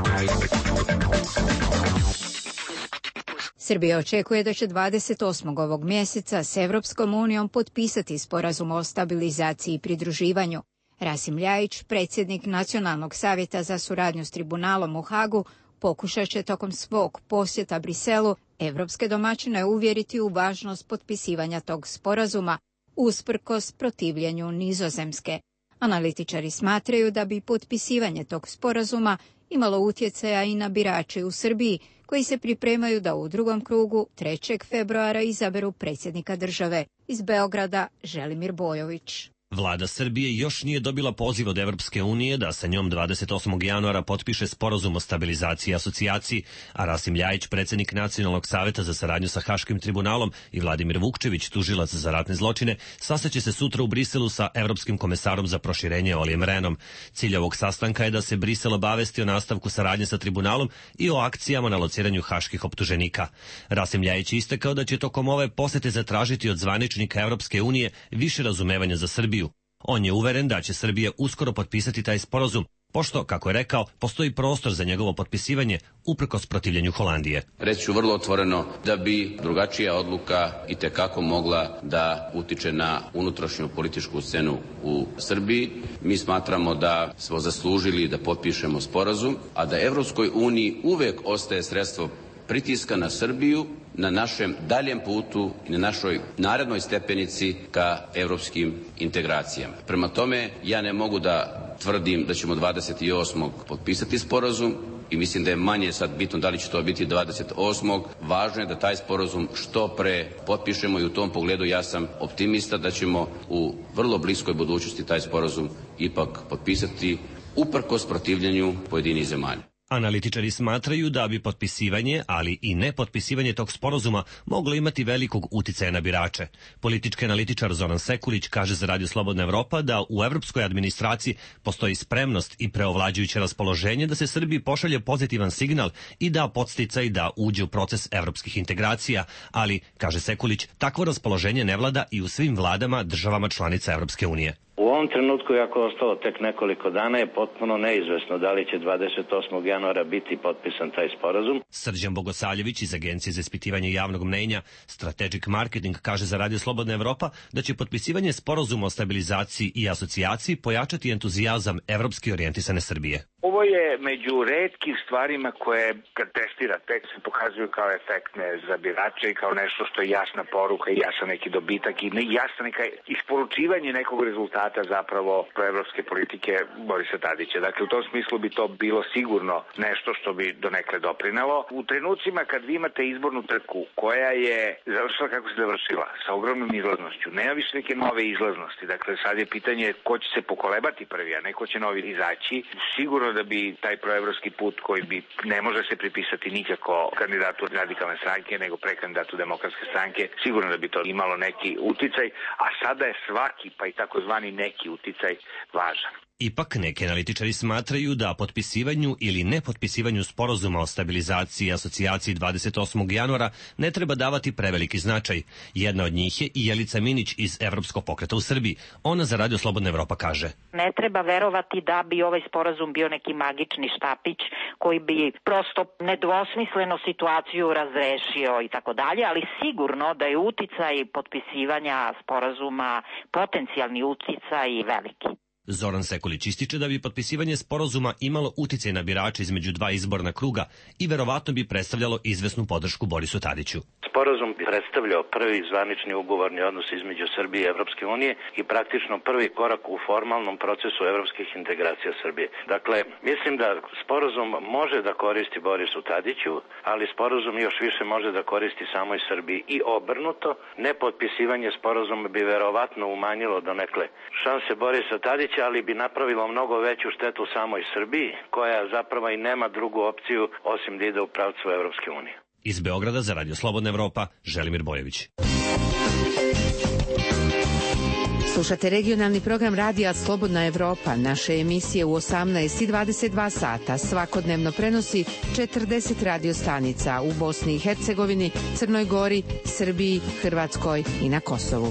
Srbija očekuje da će dvadeset osmog ovog mjeseca s Evropskom unijom potpisati sporazum o stabilizaciji i pridruživanju. Rasim Ljajić, predsjednik Nacionalnog savjeta za suradnju s tribunalom u Hagu, pokušat će tokom svog posjeta Briselu evropske domaćine uvjeriti u važnost potpisivanja tog sporazuma, usprkos protivljenju Nizozemske. Analitičari smatraju da bi potpisivanje tog sporazuma imalo utjecaja i na birače u Srbiji, koji se pripremaju da u drugom krugu trećeg februara izaberu predsjednika države. Iz Beograda Želimir Bojović. Vlada Srbije još nije dobila poziv od Evropske unije da sa njom dvadeset osmog januara potpiše sporazum o stabilizaciji i asocijaciji, a Rasim Ljajić, predsjednik Nacionalnog savjeta za saradnju sa Haškim tribunalom, i Vladimir Vukčević, tužilac za ratne zločine, sastaće se sutra u Briselu sa Evropskim komesarom za proširenje Olijem Renom. Cilj ovog sastanka je da se Brisel obavesti o nastavku saradnje sa tribunalom i o akcijama na lociranju haških optuženika. Rasim Ljajić je istakao da će tokom ove posete zatražiti od zvaničnika Evropske unije više razumevanja za Srbiju. On je uveren da će Srbija uskoro potpisati taj sporazum, pošto, kako je rekao, postoji prostor za njegovo potpisivanje uprkos protivljenju Holandije. Reći ću vrlo otvoreno da bi drugačija odluka itekako mogla da utiče na unutrašnju političku scenu u Srbiji. Mi smatramo da smo zaslužili da potpišemo sporazum, a da Evropskoj uniji uvek ostaje sredstvo pritiska na Srbiju, na našem daljem putu i na našoj narednoj stepenici ka evropskim integracijama. Prema tome, ja ne mogu da tvrdim da ćemo dvadeset osmog potpisati sporazum i mislim da je manje sad bitno da li će to biti dvadeset osmog Važno je da taj sporazum što pre potpišemo i u tom pogledu ja sam optimista da ćemo u vrlo bliskoj budućnosti taj sporazum ipak potpisati uprkos protivljenju pojedinih zemalja. Analitičari smatraju da bi potpisivanje, ali i nepotpisivanje tog sporazuma moglo imati velikog uticaja na birače. Politički analitičar Zoran Sekulić kaže za Radio Slobodna Evropa da u evropskoj administraciji postoji spremnost i preovlađujuće raspoloženje da se Srbiji pošalje pozitivan signal i da podsticaj da uđe u proces evropskih integracija, ali, kaže Sekulić, takvo raspoloženje ne vlada i u svim vladama državama članica Evropske unije. U ovom trenutku, ako je ostalo tek nekoliko dana, je potpuno neizvesno da li će dvadeset osmog januara biti potpisan taj sporazum. Srđan Bogosaljević iz Agencije za ispitivanje javnog mnenja Strategic Marketing kaže za Radio Slobodna Evropa da će potpisivanje sporazuma o stabilizaciji i asocijaciji pojačati entuzijazam evropski orijentisane Srbije. Ovo je među retkim stvarima koje, kad testira tekst, se pokazuju kao efektne za birače i kao nešto što je jasna poruka i jasan neki dobitak i jasna neka isporučivanje nekog rezultata zapravo proevropske politike Borisa Tadića. Dakle, u tom smislu bi to bilo sigurno nešto što bi donekle doprinelo. U trenucima kad vi imate izbornu trku koja je završila kako se završila, sa ogromnom izlaznošću, nema više neke nove izlaznosti. Dakle, sad je pitanje ko će se pokolebati prvi, a neko će novi izaći. Sigurno da bi taj proevropski put koji bi ne može se pripisati nikako kandidatu radikalne stranke, nego prekandidatu demokratske stranke, sigurno da bi to imalo neki uticaj, a sada je svaki, pa i takozvani neki uticaj važan. Ipak neki analitičari smatraju da potpisivanju ili nepotpisivanju sporazuma o stabilizaciji i asocijaciji dvadeset osmog januara ne treba davati preveliki značaj. Jedna od njih je i Jelica Minić iz Evropskog pokreta u Srbiji. Ona za Radio Slobodna Evropa kaže: Ne treba verovati da bi ovaj sporazum bio neki magični štapić koji bi prosto nedvosmisleno situaciju razrešio i tako dalje, ali sigurno da je uticaj potpisivanja sporazuma, potencijalni uticaj veliki. Zoran Sekulić ističe da bi potpisivanje sporazuma imalo uticaj na birače između dva izborna kruga i verovatno bi predstavljalo izvesnu podršku Borisu Tadiću. Sporazum bi predstavljao prvi zvanični ugovorni odnos između Srbije i Evropske unije i praktično prvi korak u formalnom procesu evropskih integracija Srbije. Dakle, mislim da sporazum može da koristi Borisu Tadiću, ali sporazum još više može da koristi samoj Srbiji i obrnuto. Nepotpisivanje sporazuma bi verovatno umanjilo donekle šanse Borisa Tadića, ali bi napravilo mnogo veću štetu samoj Srbiji, koja zapravo i nema drugu opciju osim da ide u pravcu Evropske unije. Iz Beograda za Radio Slobodna Evropa, Želimir Bojević. Slušate regionalni program Radija Slobodna Evropa. Naše emisije u osamnaest i dvadeset dva sata svakodnevno prenosi četrdeset radio stanica u Bosni i Hercegovini, Crnoj Gori, Srbiji, Hrvatskoj i na Kosovu.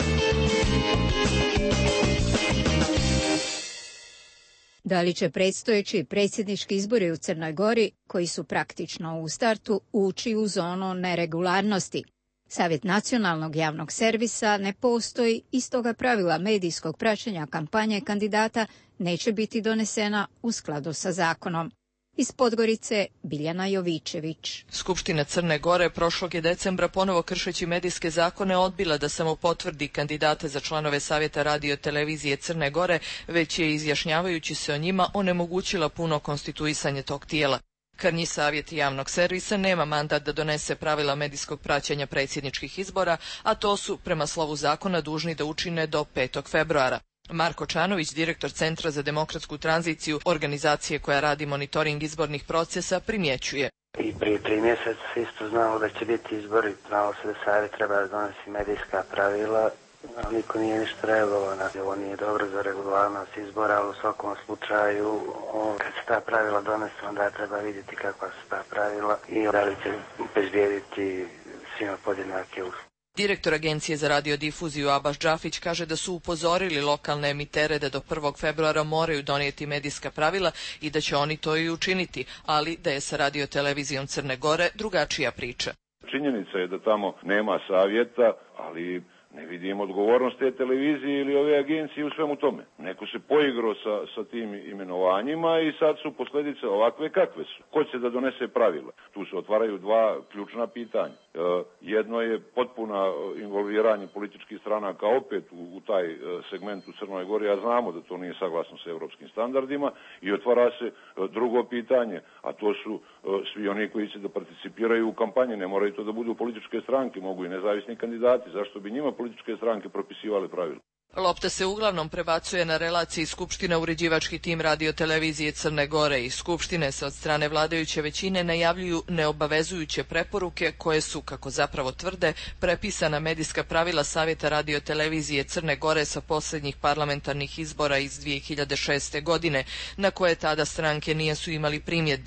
Da li će predstojeći predsjednički izbori u Crnoj Gori, koji su praktično u startu, ući u zonu neregularnosti? Savjet nacionalnog javnog servisa ne postoji i stoga pravila medijskog praćenja kampanje kandidata neće biti donesena u skladu sa zakonom. Iz Podgorice, Biljana Jovičević. Skupština Crne Gore prošlog je decembra ponovo kršeći medijske zakone odbila da samo potvrdi kandidate za članove Savjeta radio televizije Crne Gore, već je izjašnjavajući se o njima onemogućila puno konstituisanje tog tijela. Krnji savjet javnog servisa nema mandat da donese pravila medijskog praćenja predsjedničkih izbora, a to su prema slovu zakona dužni da učine do petog februara. Marko Čanović, direktor Centra za demokratsku tranziciju, organizacije koja radi monitoring izbornih procesa, primjećuje. I prije tri mjeseca se isto znalo da će biti izbori, znalo se da savjet treba da donesi medijska pravila, ali niko nije ništa reagovao na ovo. Nije dobro za regularnost izbora, ali u svakom slučaju kad se ta pravila donesu, onda treba vidjeti kakva su ta pravila i da li će obezbijediti svima podjednake uslove. Direktor Agencije za radiodifuziju Abaš Džafić kaže da su upozorili lokalne emitere da do prvog februara moraju donijeti medijska pravila i da će oni to i učiniti, ali da je sa radiotelevizijom Crne Gore drugačija priča. Činjenica je da tamo nema savjeta, ali ne vidim odgovornost te televizije ili ove agencije u svemu tome. Neko se poigrao sa, sa tim imenovanjima i sad su posljedice ovakve kakve su. Ko će da donese pravila? Tu se otvaraju dva ključna pitanja. E, jedno je potpuna involviranje političkih stranaka opet u, u taj e, segment u Crnoj Gori, a znamo da to nije saglasno sa evropskim standardima, i otvara se e, drugo pitanje, a to su e, svi oni koji će da participiraju u kampanji. Ne moraju to da budu političke stranke, mogu i nezavisni kandidati. Zašto bi njima političke stranke propisivale pravila? Lopta se uglavnom prebacuje na relaciji Skupština uređivački tim radiotelevizije Crne Gore i Skupštine se od strane vladajuće većine najavljuju neobavezujuće preporuke koje su, kako zapravo tvrde, prepisana medijska pravila Savjeta radiotelevizije Crne Gore sa posljednjih parlamentarnih izbora iz dvije hiljade šeste. godine, na koje tada stranke nisu imali primjedbi.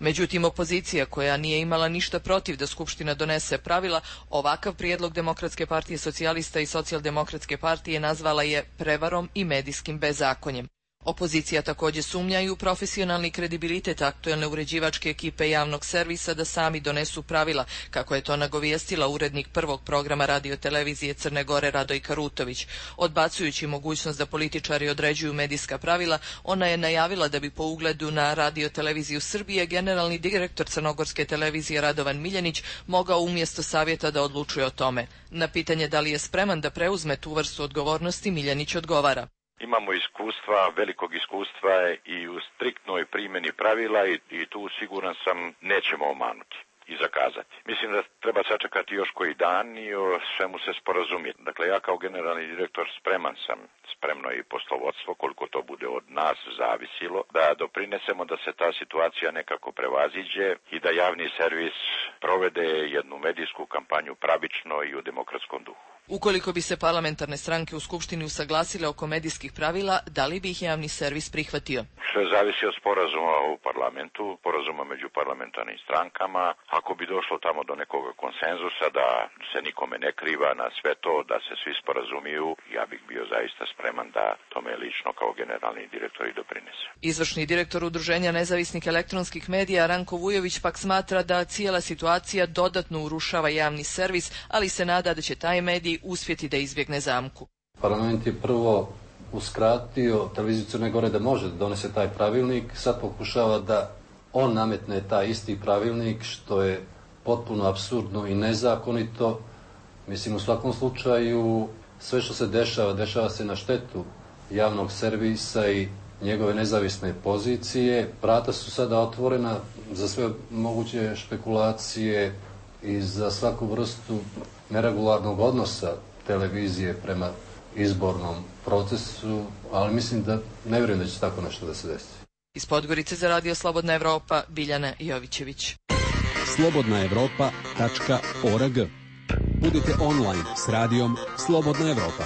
Međutim, opozicija koja nije imala ništa protiv da Skupština donese pravila, ovakav prijedlog Demokratske partije socijalista i Socijaldemokratske partije nazvala je prevarom i medijskim bezakonjem. Opozicija također sumnja i u profesionalni kredibilitet aktuelne uređivačke ekipe javnog servisa da sami donesu pravila, kako je to nagovijestila urednik prvog programa radiotelevizije Crne Gore Radoj Karutović. Odbacujući mogućnost da političari određuju medijska pravila, ona je najavila da bi po ugledu na radioteleviziju Srbije generalni direktor crnogorske televizije Radovan Miljenić mogao umjesto savjeta da odlučuje o tome. Na pitanje da li je spreman da preuzme tu vrstu odgovornosti, Miljenić odgovara: Imamo iskustva, velikog iskustva i u striktnoj primjeni pravila i, i tu siguran sam nećemo omanuti i zakazati. Mislim da treba sačekati još koji dan i o svemu se sporazumjeti. Dakle, ja kao generalni direktor spreman sam, spremno i poslovodstvo, koliko to bude od nas zavisilo, da doprinesemo da se ta situacija nekako prevaziđe i da javni servis provede jednu medijsku kampanju pravično i u demokratskom duhu. Ukoliko bi se parlamentarne stranke u Skupštini usaglasile oko medijskih pravila, da li bi ih javni servis prihvatio? Sve zavisi od sporazuma u parlamentu, sporazuma među parlamentarnim strankama. Ako bi došlo tamo do nekog konsenzusa da se nikome ne kriva na sve to, da se svi sporazumiju, ja bih bio zaista spreman da tome lično kao generalni direktor i doprinese. Izvršni direktor Udruženja nezavisnih elektronskih medija Ranko Vujović pak smatra da cijela situacija dodatno urušava javni servis, ali se nada da će taj medij uspjeti da izbjegne zamku. Parlament je prvo uskratio televiziju Crne Gore da može da donese taj pravilnik, sad pokušava da on nametne taj isti pravilnik, što je potpuno apsurdno i nezakonito. Mislim, u svakom slučaju sve što se dešava, dešava se na štetu javnog servisa i njegove nezavisne pozicije. Vrata su sada otvorena za sve moguće špekulacije i za svaku vrstu neregularnog odnosa televizije prema izbornom procesu, ali mislim da ne vjerujem da će tako nešto da se desi. Iz Podgorice za Radio Slobodna Evropa, Biljana Jovićević. slobodna evropa tačka org. Budite online s radijom Slobodna Evropa.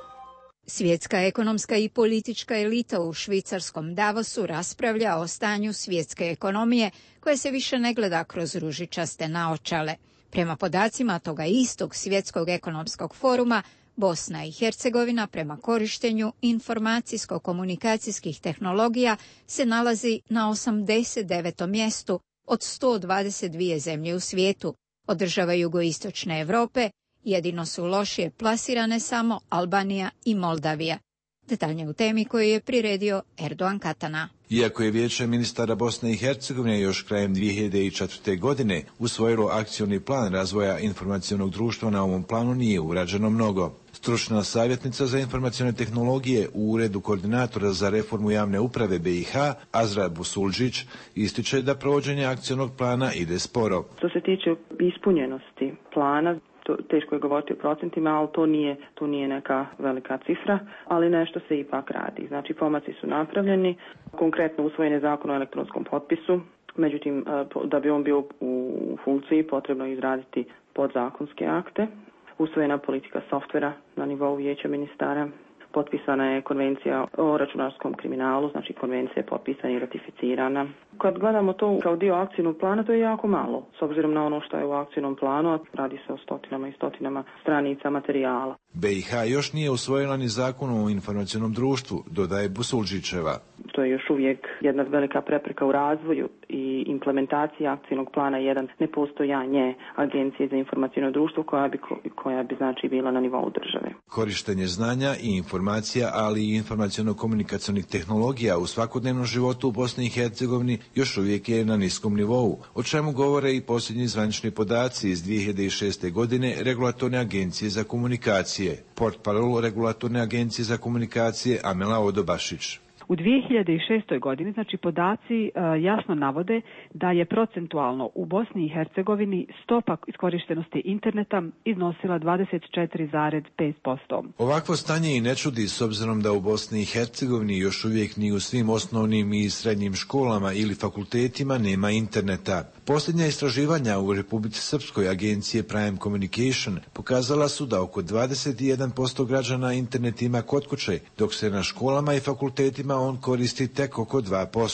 Svjetska ekonomska i politička elita u švicarskom Davosu raspravlja o stanju svjetske ekonomije koje se više ne gleda kroz ružičaste naočale. Prema podacima toga istog svjetskog ekonomskog foruma, Bosna i Hercegovina prema korištenju informacijsko-komunikacijskih tehnologija se nalazi na osamdeset devetom mjestu od sto dvadeset dvije zemlje u svijetu. Od država jugoistočne Europe jedino su lošije plasirane samo Albanija i Moldavija. Detaljnije u temi koju je priredio Erdogan Katana. Iako je Vijeće ministara Bosne i Hercegovine još krajem dvije hiljade četvrte. godine usvojilo akcioni plan razvoja informacionog društva, na ovom planu nije urađeno mnogo. Stručna savjetnica za informacione tehnologije u Uredu koordinatora za reformu javne uprave B i H, Azra Busulđić, ističe da provođenje akcionog plana ide sporo. Što se tiče ispunjenosti plana, to, teško je govoriti o procentima, ali to nije, to nije neka velika cifra, ali nešto se ipak radi. Znači, pomaci su napravljeni, konkretno usvojen je zakon o elektronskom potpisu, međutim, da bi on bio u funkciji potrebno je izraditi podzakonske akte. Usvojena politika softvera na nivou Vijeća ministara, potpisana je konvencija o računarskom kriminalu, znači konvencija je potpisana i ratificirana. Kad gledamo to kao dio akcijnog plana, to je jako malo, s obzirom na ono što je u akcijnom planu, a radi se o stotinama i stotinama stranica materijala. B i H još nije usvojila ni zakon o informacionom društvu, dodaje Busulđićeva. To je još uvijek jedna velika prepreka u razvoju i implementaciji akcijnog plana, jedan nepostojanje Agencije za informaciono društvo koja bi, koja bi znači bila na nivou države. Korištenje znanja i informacija, ali i informaciono-komunikacionih tehnologija u svakodnevnom životu u Bosni i Hercegovini još uvijek je na niskom nivou, o čemu govore i posljednji zvanični podaci iz dvije hiljade šeste. godine Regulatorne agencije za komunikacije. Portparol Regulatorne agencije za komunikacije Amela Odobašić. U dvije hiljade šestoj. godini, znači podaci uh, jasno navode da je procentualno u Bosni i Hercegovini stopa iskorištenosti interneta iznosila dvadeset četiri zarez pet posto. Ovakvo stanje i ne čudi s obzirom da u Bosni i Hercegovini još uvijek ni u svim osnovnim i srednjim školama ili fakultetima nema interneta. Posljednja istraživanja u Republici Srpskoj agencije Prime Communication pokazala su da oko dvadeset jedan posto građana internet ima kod kuće, dok se na školama i fakultetima on koristi tek oko dva posto.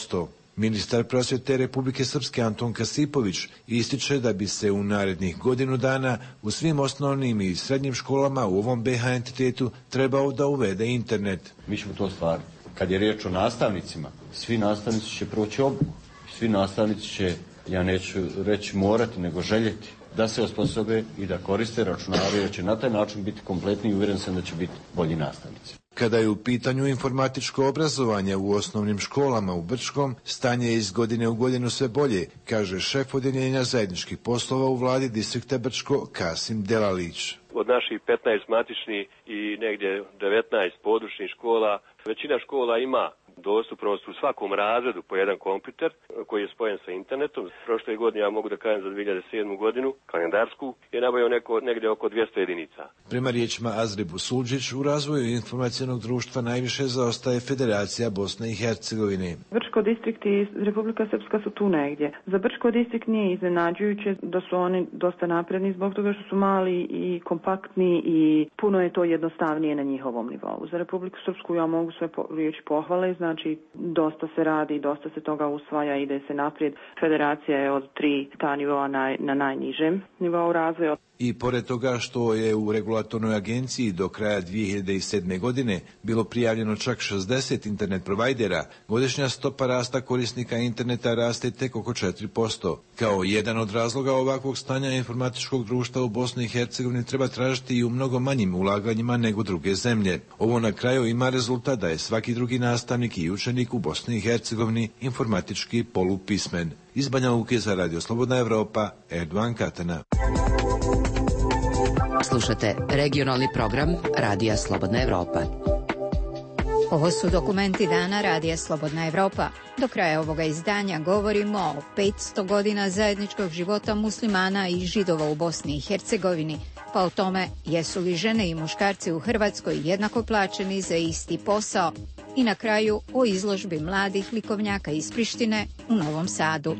Ministar prosvjete Republike Srpske Anton Kasipović ističe da bi se u narednih godinu dana u svim osnovnim i srednjim školama u ovom B H entitetu trebao da uvede internet. Mi ćemo to stvariti. Kad je riječ o nastavnicima, svi nastavnici će proći obuku. Svi nastavnici će, ja neću reći morati, nego željeti da se osposobe i da koriste računare, jer će na taj način biti kompletni i uvjeren sam da će biti bolji nastavnici. Kada je u pitanju informatičko obrazovanje u osnovnim školama u Brčkom, stanje je iz godine u godinu sve bolje, kaže šef odjeljenja zajedničkih poslova u vladi distrikta Brčko Kasim Delalić. Od naših petnaest matičnih i negdje devetnaest područnih škola, većina škola ima dostupnost u svakom razredu po jedan kompjuter koji je spojen sa internetom. Prošle godine, ja mogu da kažem za dvije hiljade sedmu godinu, kalendarsku, je nabavio neko, negdje oko dvjesto jedinica. Prema riječima Azribu Sulđić, u razvoju informacionog društva najviše zaostaje Federacija Bosne i Hercegovine. Brčko distrikt i Republika Srpska su tu negdje. Za Brčko distrikt nije iznenađujuće da su oni dosta napredni zbog toga što su mali i kompaktni i puno je to jednostavnije na njihovom nivou. Za Republiku Srpsku ja mogu sve po, riječi pohvale, znači dosta se radi, dosta se toga usvaja, ide se naprijed. Federacija je od tri ta nivoa na, na najnižem nivou razvoja. I pored toga što je u regulatornoj agenciji do kraja dvije hiljade sedme. godine bilo prijavljeno čak šezdeset internet provajdera, godišnja stopa rasta korisnika interneta raste tek oko četiri posto. Kao jedan od razloga ovakvog stanja informatičkog društva u Bosni i Hercegovini treba tražiti i u mnogo manjim ulaganjima nego druge zemlje. Ovo na kraju ima rezultat da je svaki drugi nastavnik i učenik u Bosni i Hercegovini informatički polupismen. Iz Banja Luke za Radio Slobodna Evropa, Erdovan Katana. Slušate regionalni program Radija Slobodna Evropa. Ovo su dokumenti dana Radija Slobodna Evropa. Do kraja ovoga izdanja govorimo o petsto godina zajedničkog života muslimana i židova u Bosni i Hercegovini, pa o tome jesu li žene i muškarci u Hrvatskoj jednako plaćeni za isti posao i na kraju o izložbi mladih likovnjaka iz Prištine u Novom Sadu.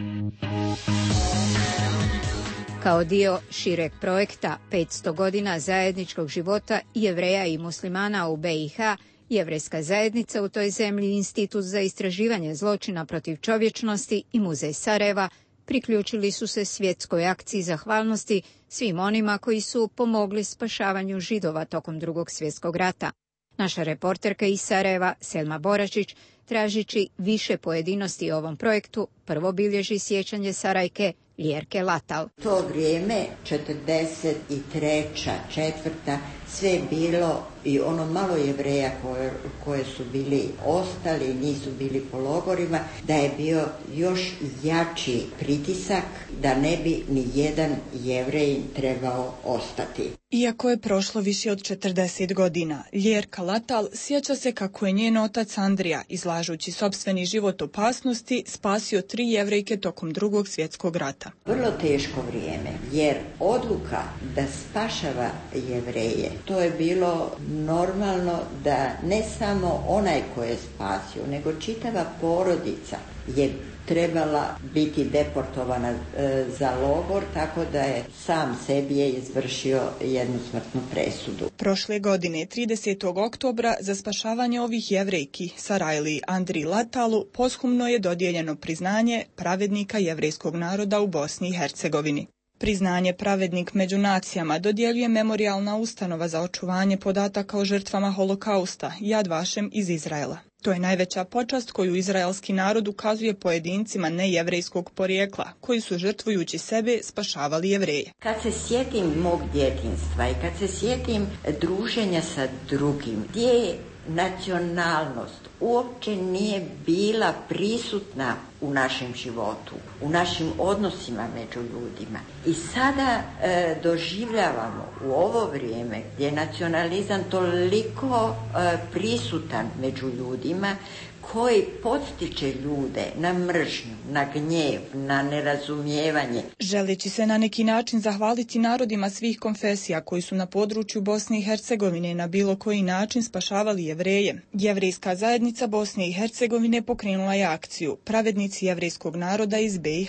Kao dio šireg projekta petsto godina zajedničkog života Jevreja i muslimana u B i H, Jevrejska zajednica u toj zemlji, Institut za istraživanje zločina protiv čovječnosti i Muzej Sarajeva priključili su se svjetskoj akciji zahvalnosti svim onima koji su pomogli spašavanju Židova tokom Drugog svjetskog rata. Naša reporterka iz Sarajeva, Selma Boračić, tražići više pojedinosti o ovom projektu, prvo bilježi sjećanje Sarajke Ljerke Latal. To vrijeme, četrdeset treća, četvrta, sve je bilo i ono malo Jevreja koje, koje su bili ostali, nisu bili po logorima, da je bio još jači pritisak da ne bi ni jedan Jevrej trebao ostati. Iako je prošlo više od četrdeset godina, Ljerka Latal sjeća se kako je njen otac Andrija, izlažući sopstveni život opasnosti, spasio tri Jevrejke tokom Drugog svjetskog rata. Vrlo teško vrijeme, jer odluka da spašava Jevreje, to je bilo normalno da ne samo onaj ko je spasio, nego čitava porodica je trebala biti deportovana e, za logor, tako da je sam sebi je izvršio jednu smrtnu presudu. Prošle godine, tridesetog oktobra, za spašavanje ovih Jevrejki, Sarajli Andri Latalu, poshumno je dodijeljeno priznanje pravednika jevrejskog naroda u Bosni i Hercegovini. Priznanje pravednik među nacijama dodjeljuje Memorijalna ustanova za očuvanje podataka o žrtvama holokausta Yad Vashem iz Izraela. To je najveća počast koju izraelski narod ukazuje pojedincima nejevrejskog porijekla, koji su žrtvujući sebe spašavali Jevreje. Kad se sjetim mog djetinjstva i kad se sjetim druženja sa drugim, gdje je nacionalnost uopće nije bila prisutna u našem životu, u našim odnosima među ljudima. I sada e, doživljavamo u ovo vrijeme gdje je nacionalizam toliko e, prisutan među ljudima, koji podstiče ljude na mržnju, na gnjev, na nerazumijevanje. Želeći se na neki način zahvaliti narodima svih konfesija koji su na području Bosne i Hercegovine na bilo koji način spašavali Jevreje, Jevrejska zajednica Bosne i Hercegovine pokrenula je akciju Pravednici jevrejskog naroda iz B i H.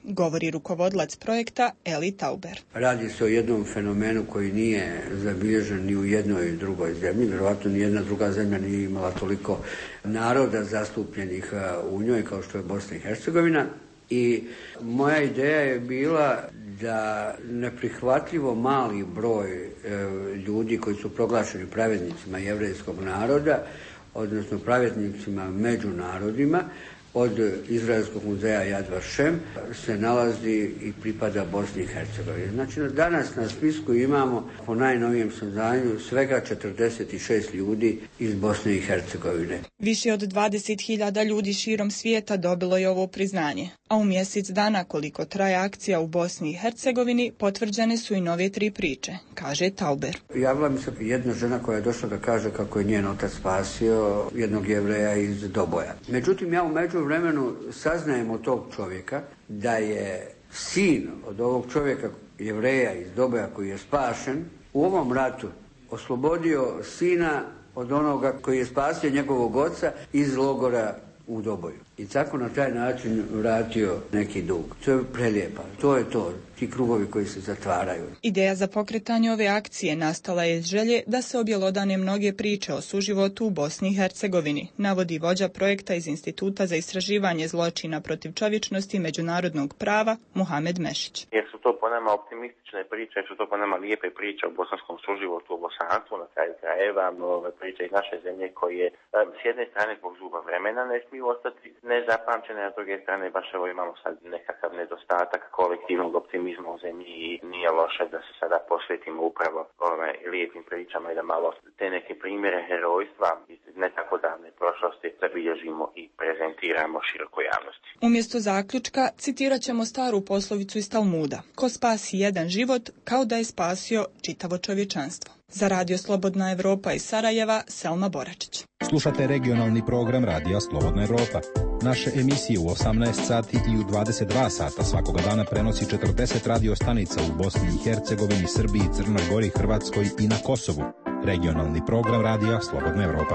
govori rukovodilac projekta Eli Tauber. Radi se o jednom fenomenu koji nije zabilježen ni u jednoj drugoj zemlji, vjerojatno ni jedna druga zemlja nije imala toliko naroda zastupljenih u njoj kao što je Bosna i Hercegovina. I moja ideja je bila da neprihvatljivo mali broj e, ljudi koji su proglašeni pravednicima jevrejskog naroda, odnosno pravednicima među narodima, od Izraelskog muzeja Yad Vashem se nalazi i pripada Bosni i Hercegovini. Znači danas na spisku imamo po najnovijem saznanju svega četrdeset šest ljudi iz Bosne i Hercegovine. Više od dvadeset hiljada ljudi širom svijeta dobilo je ovo priznanje, a u mjesec dana koliko traje akcija u Bosni i Hercegovini potvrđene su i nove tri priče, kaže Tauber. Javila mi se jedna žena koja je došla da kaže kako je njen otac spasio jednog Jevreja iz Doboja. Međutim, ja u međuvremenu saznajem od tog čovjeka da je sin od ovog čovjeka Jevreja iz Doboja koji je spašen u ovom ratu oslobodio sina od onoga koji je spasio njegovog oca iz logora u Doboju. I tako na taj način vratio neki dug. To je prelijepa. To je to. Ti krugovi koji se zatvaraju. Ideja za pokretanje ove akcije nastala je iz želje da se objelodane mnoge priče o suživotu u Bosni i Hercegovini, navodi vođa projekta iz Instituta za istraživanje zločina protiv čovječnosti i međunarodnog prava Muhamed Mešić. Jer su to po nama optimistične priče, jer su to po nama lijepe priče o bosanskom suživotu, o bosanstvu, na kraju krajeva, ove priče iz naše zemlje koje s jedne strane zbog zuba vremena ne smiju ostati nezapamćene, a s druge strane baš evo imamo sad nekakav nedostatak kolektivnog optimizma u zemlji i nije loše da se sada posvetimo upravo ove lijepim pričama i da malo te neke primjere herojstva iz ne tako davne prošlosti zabilježimo i prezentiramo širokoj javnosti. Umjesto zaključka citirat ćemo staru poslovicu iz Talmuda: ko spasi jedan život kao da je spasio čitavo čovječanstvo. Za Radio Slobodna Evropa iz Sarajeva, Selma Boračić. Slušate regionalni program Radija Slobodna Evropa. Naše emisije u osamnaest sati i u dvadeset dva sata svakoga dana prenosi četrdeset radio stanica u Bosni i Hercegovini, Srbiji, Crnoj Gori, Hrvatskoj i na Kosovu. Regionalni program Radija Slobodna Evropa.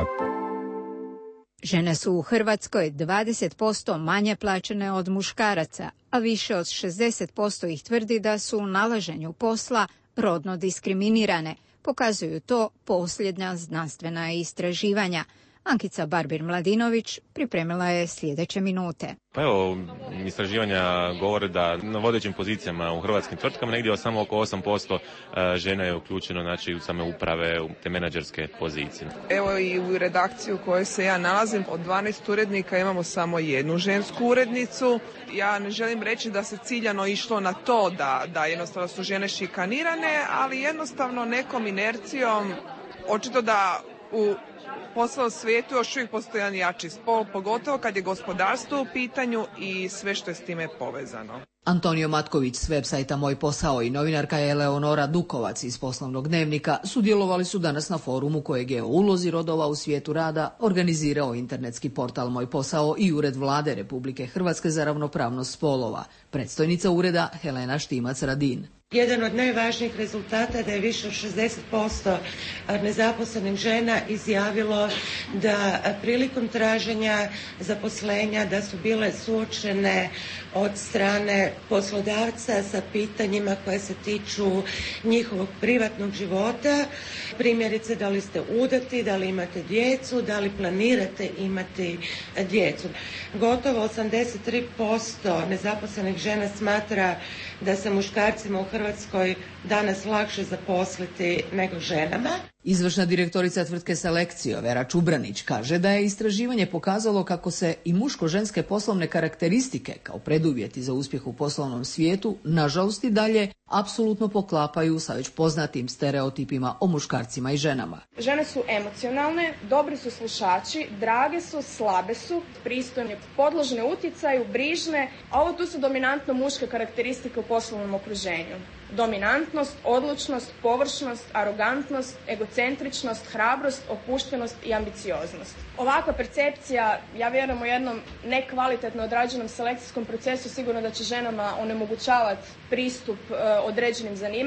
Žene su u Hrvatskoj dvadeset posto manje plaćene od muškaraca, a više od šezdeset posto ih tvrdi da su u nalaženju posla rodno diskriminirane. Pokazuju to posljednja znanstvena istraživanja. Ankica Barbir-Mladinović pripremila je sljedeće minute. Pa evo, istraživanja govore da na vodećim pozicijama u hrvatskim tvrtkama negdje samo oko osam posto žena je uključeno, znači, u same uprave, u te menadžerske pozicije. Evo i u redakciji u kojoj se ja nalazim, od dvanaest urednika imamo samo jednu žensku urednicu. Ja ne želim reći da se ciljano išlo na to da, da jednostavno su žene šikanirane, ali jednostavno nekom inercijom, očito da u posao svijetu još uvijek postoji jedan jači spol, pogotovo kad je gospodarstvo u pitanju i sve što je s time povezano. Antonio Matković s websajta Moj posao i novinarka Eleonora Dukovac iz Poslovnog dnevnika sudjelovali su danas na forumu kojeg je o ulozi rodova u svijetu rada organizirao internetski portal Moj posao i Ured Vlade Republike Hrvatske za ravnopravnost spolova. Predstojnica ureda Helena Štimac-Radin. Jedan od najvažnijih rezultata da je više od šezdeset posto nezaposlenih žena izjavilo da prilikom traženja zaposlenja da su bile suočene od strane poslodavca sa pitanjima koje se tiču njihovog privatnog života. Primjerice, da li ste udati, da li imate djecu, da li planirate imati djecu. Gotovo osamdeset tri posto nezaposlenih žena smatra da se muškarcima u Hrvatskoj danas lakše zaposliti nego ženama. Izvršna direktorica tvrtke Selekcio Vera Čubranić kaže da je istraživanje pokazalo kako se i muško-ženske poslovne karakteristike kao preduvjeti za uspjeh u poslovnom svijetu nažalost i dalje apsolutno poklapaju sa već poznatim stereotipima o muškarcima i ženama. Žene su emocionalne, dobri su slušači, drage su, slabe su, pristojne, podložne utjecaju, brižne, a ovo tu su dominantno muške karakteristike u poslovnom okruženju. Dominantnost, odlučnost, površnost, arogantnost, egocentričnost, hrabrost, opuštenost i ambicioznost. Ovakva percepcija, ja vjerujem u jednom nekvalitetno odrađenom selekcijskom procesu, sigurno da će ženama onemogućavati pristup e, određenim zanimanjima.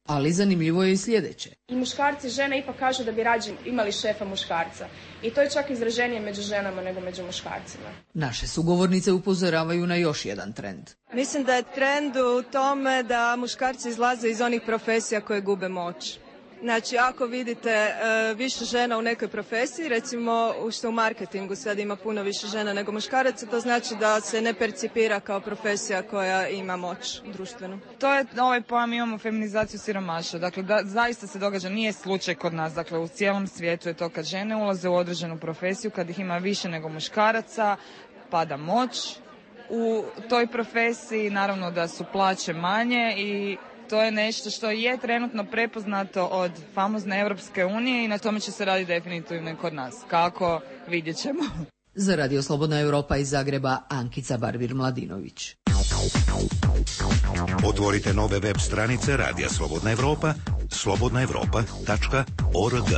Ali zanimljivo je i sljedeće. I muškarci i žene ipak kažu da bi rađe imali šefa muškarca. I to je čak izraženije među ženama nego među muškarcima. Naše sugovornice upozoravaju na još jedan trend. Mislim da je trend u tome da muškarci izlaze iz onih profesija koje gube moć. Znači, ako vidite e, više žena u nekoj profesiji, recimo što u marketingu sad ima puno više žena nego muškaraca, to znači da se ne percipira kao profesija koja ima moć društvenu. To je ovaj pojam, imamo feminizaciju siromaštva. Dakle, da, zaista se događa, nije slučaj kod nas. Dakle, u cijelom svijetu je to kad žene ulaze u određenu profesiju, kad ih ima više nego muškaraca, pada moć u toj profesiji, naravno da su plaće manje i to je nešto što je trenutno prepoznato od famozne Europske unije i na tome će se raditi definitivno i kod nas. Kako? Vidjet ćemo. Za Radio Slobodna Europa iz Zagreba, Ankica Barbir-Mladinović. Otvorite nove web stranice Radija Slobodna Europa, slobodna europa tačka org.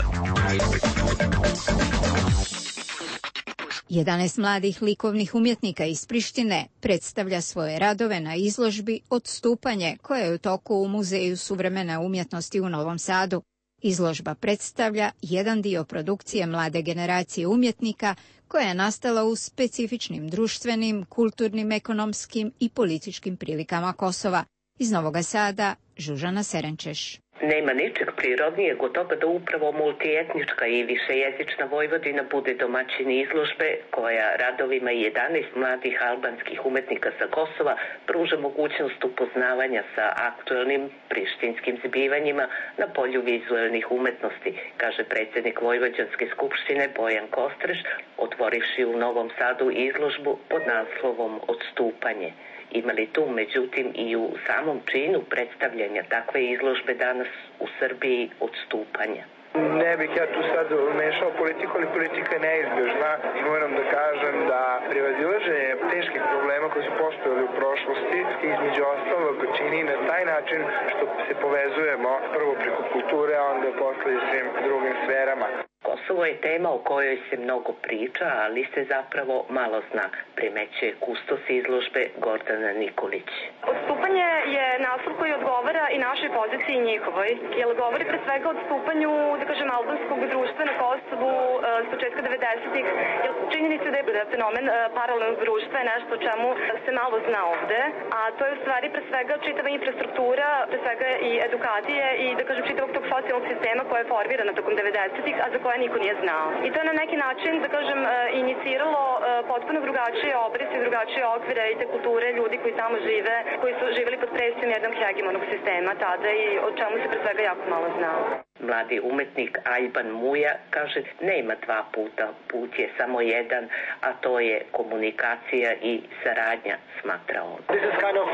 jedanaest mladih likovnih umjetnika iz Prištine predstavlja svoje radove na izložbi Odstupanje, koja je u toku u Muzeju suvremene umjetnosti u Novom Sadu. Izložba predstavlja jedan dio produkcije mlade generacije umjetnika koja je nastala u specifičnim društvenim, kulturnim, ekonomskim i političkim prilikama Kosova. Iz Novog Sada, Žužana Serenčeš. Nema ničeg prirodnijeg od toga da upravo multietnička i višejezična Vojvodina bude domaćin izložbe koja radovima jedanaest mladih albanskih umetnika sa Kosova pruža mogućnost upoznavanja sa aktualnim prištinskim zbivanjima na polju vizualnih umetnosti, kaže predsjednik Vojvođanske skupštine Bojan Kostreš, otvorivši u Novom Sadu izložbu pod naslovom Odstupanje. Ima li tu, međutim, i u samom činu predstavljanja takve izložbe danas u Srbiji odstupanja? Ne bih ja tu sad umešao politiku, ali politika je neizbježna i moram da kažem da prevazilaženje teških problema koji su postojali u prošlosti između ostalog čini na taj način što se povezujemo prvo preko kulture, a onda posle i svim drugim sferama. Kosovo je tema o kojoj se mnogo priča, ali se zapravo malo zna, primećuje kustos izložbe Gordana Nikolić. Odstupanje je naslov koji odgovara i našoj poziciji i njihovoj, jer govori pre svega o odstupanju, da kažem, albanskog društva na Kosovu s početka devedesetih, jer činjenica da je fenomen paralelnog društva je nešto o čemu se malo zna ovde, a to je u stvari pre svega čitava infrastruktura, pre svega i edukacije i, da kažem, čitavog tog socijalnog sistema koja je formirana tokom devedesetih, a za koja niko nije znao. I to je na neki način, da kažem, iniciralo potpuno drugačije obrise i drugačije okvire i te kulture ljudi koji tamo žive, koji su živjeli pod presijom jednog hegemonog sistema tada i o čemu se pre svega jako malo znao. Mladi umetnik Ajban Muja kaže nema dva puta, put je samo jedan, a to je komunikacija i saradnja, smatra on. Kind of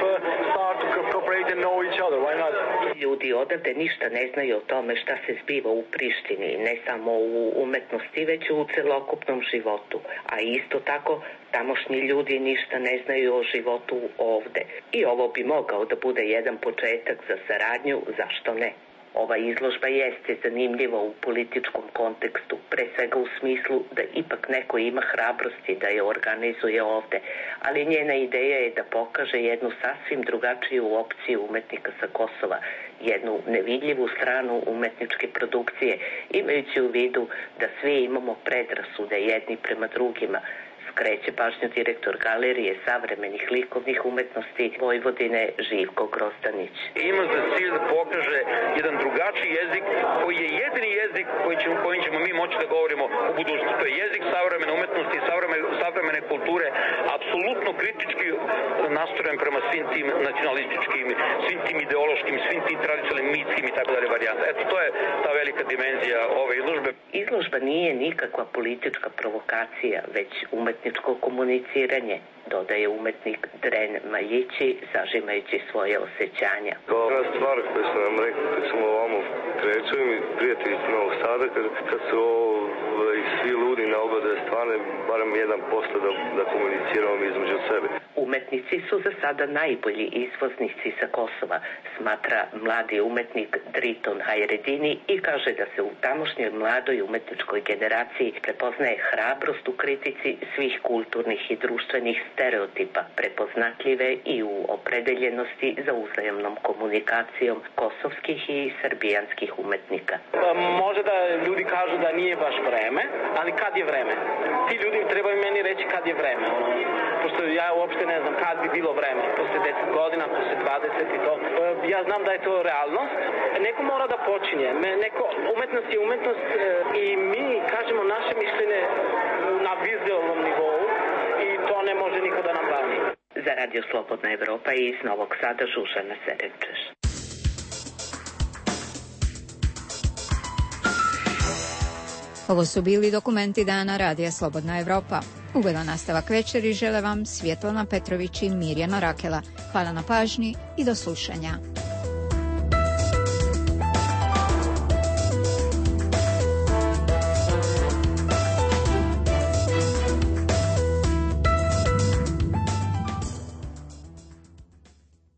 Ljudi odavde ništa ne znaju o tome šta se zbiva u Prištini, ne samo u umetnosti, već u celokupnom životu. A isto tako, tamošnji ljudi ništa ne znaju o životu ovde. I ovo bi mogao da bude jedan početak za saradnju, zašto ne? Ova izložba jeste zanimljiva u političkom kontekstu, pre svega u smislu da ipak neko ima hrabrosti da je organizuje ovde, ali njena ideja je da pokaže jednu sasvim drugačiju opciju umetnika sa Kosova, jednu nevidljivu stranu umetničke produkcije, imajući u vidu da svi imamo predrasude jedni prema drugima. Skreće pažnju direktor Galerije savremenih likovnih umetnosti Vojvodine Živko Grozdanić. Ima za cilj da pokaže jedan drugačiji jezik koji je jedini jezik koji ćemo, kojim ćemo mi moći da govorimo u budućnosti. To je jezik savremene umetnosti, savremene, savremene kulture, apsolutno kritički nastrojen prema svim tim nacionalističkim, svim tim ideološkim, svim tim tradicionalnim mitskim i tako dalje varijanta. Eto, to je ta velika dimenzija ove izložbe. Izložba nije nikakva politička provokacija, već umetničko komuniciranje, dodaje umetnik Dren Maljići, sažimajući svoje osjećanja. Prva stvar koju sam vam rekao kad sam ovamo krećujem i prijatelji iz Novog Sada, kad, kad su ovaj, svi ludi na obode strane, barem jedan posto da, da komuniciramo između sebe. Umetnici su za sada najbolji izvoznici sa Kosova, smatra mladi umetnik Driton Hajredini i kaže da se u tamošnjoj mladoj umetničkoj generaciji prepoznaje hrabrost u kritici svih kulturnih i društvenih stereotipa, prepoznatljive i u opredeljenosti za uzajamnom komunikacijom kosovskih i srbijanskih umetnika. Može da ljudi kažu da nije baš vreme, ali kad je vreme? Ti ljudi trebaju meni reći kad je vreme. Pošto ja uopšte ne znam kad bi bilo vreme, posle deset godina, posle dvadeset i to. Ja znam da je to realnost. Neko mora da počinje. Neko, umetnost je umetnost i mi kažemo naše mišljenje na vizualnom nivou i to ne može niko da nam brani. Za Radio Slobodna Evropa i iz Novog Sada Žužana Serenčeš. Ovo su bili dokumenti dana Radija Slobodna Evropa. Ugodan nastavak večeri žele vam Svjetlana Petrović i Mirjana Rakela. Hvala na pažnji i do slušanja.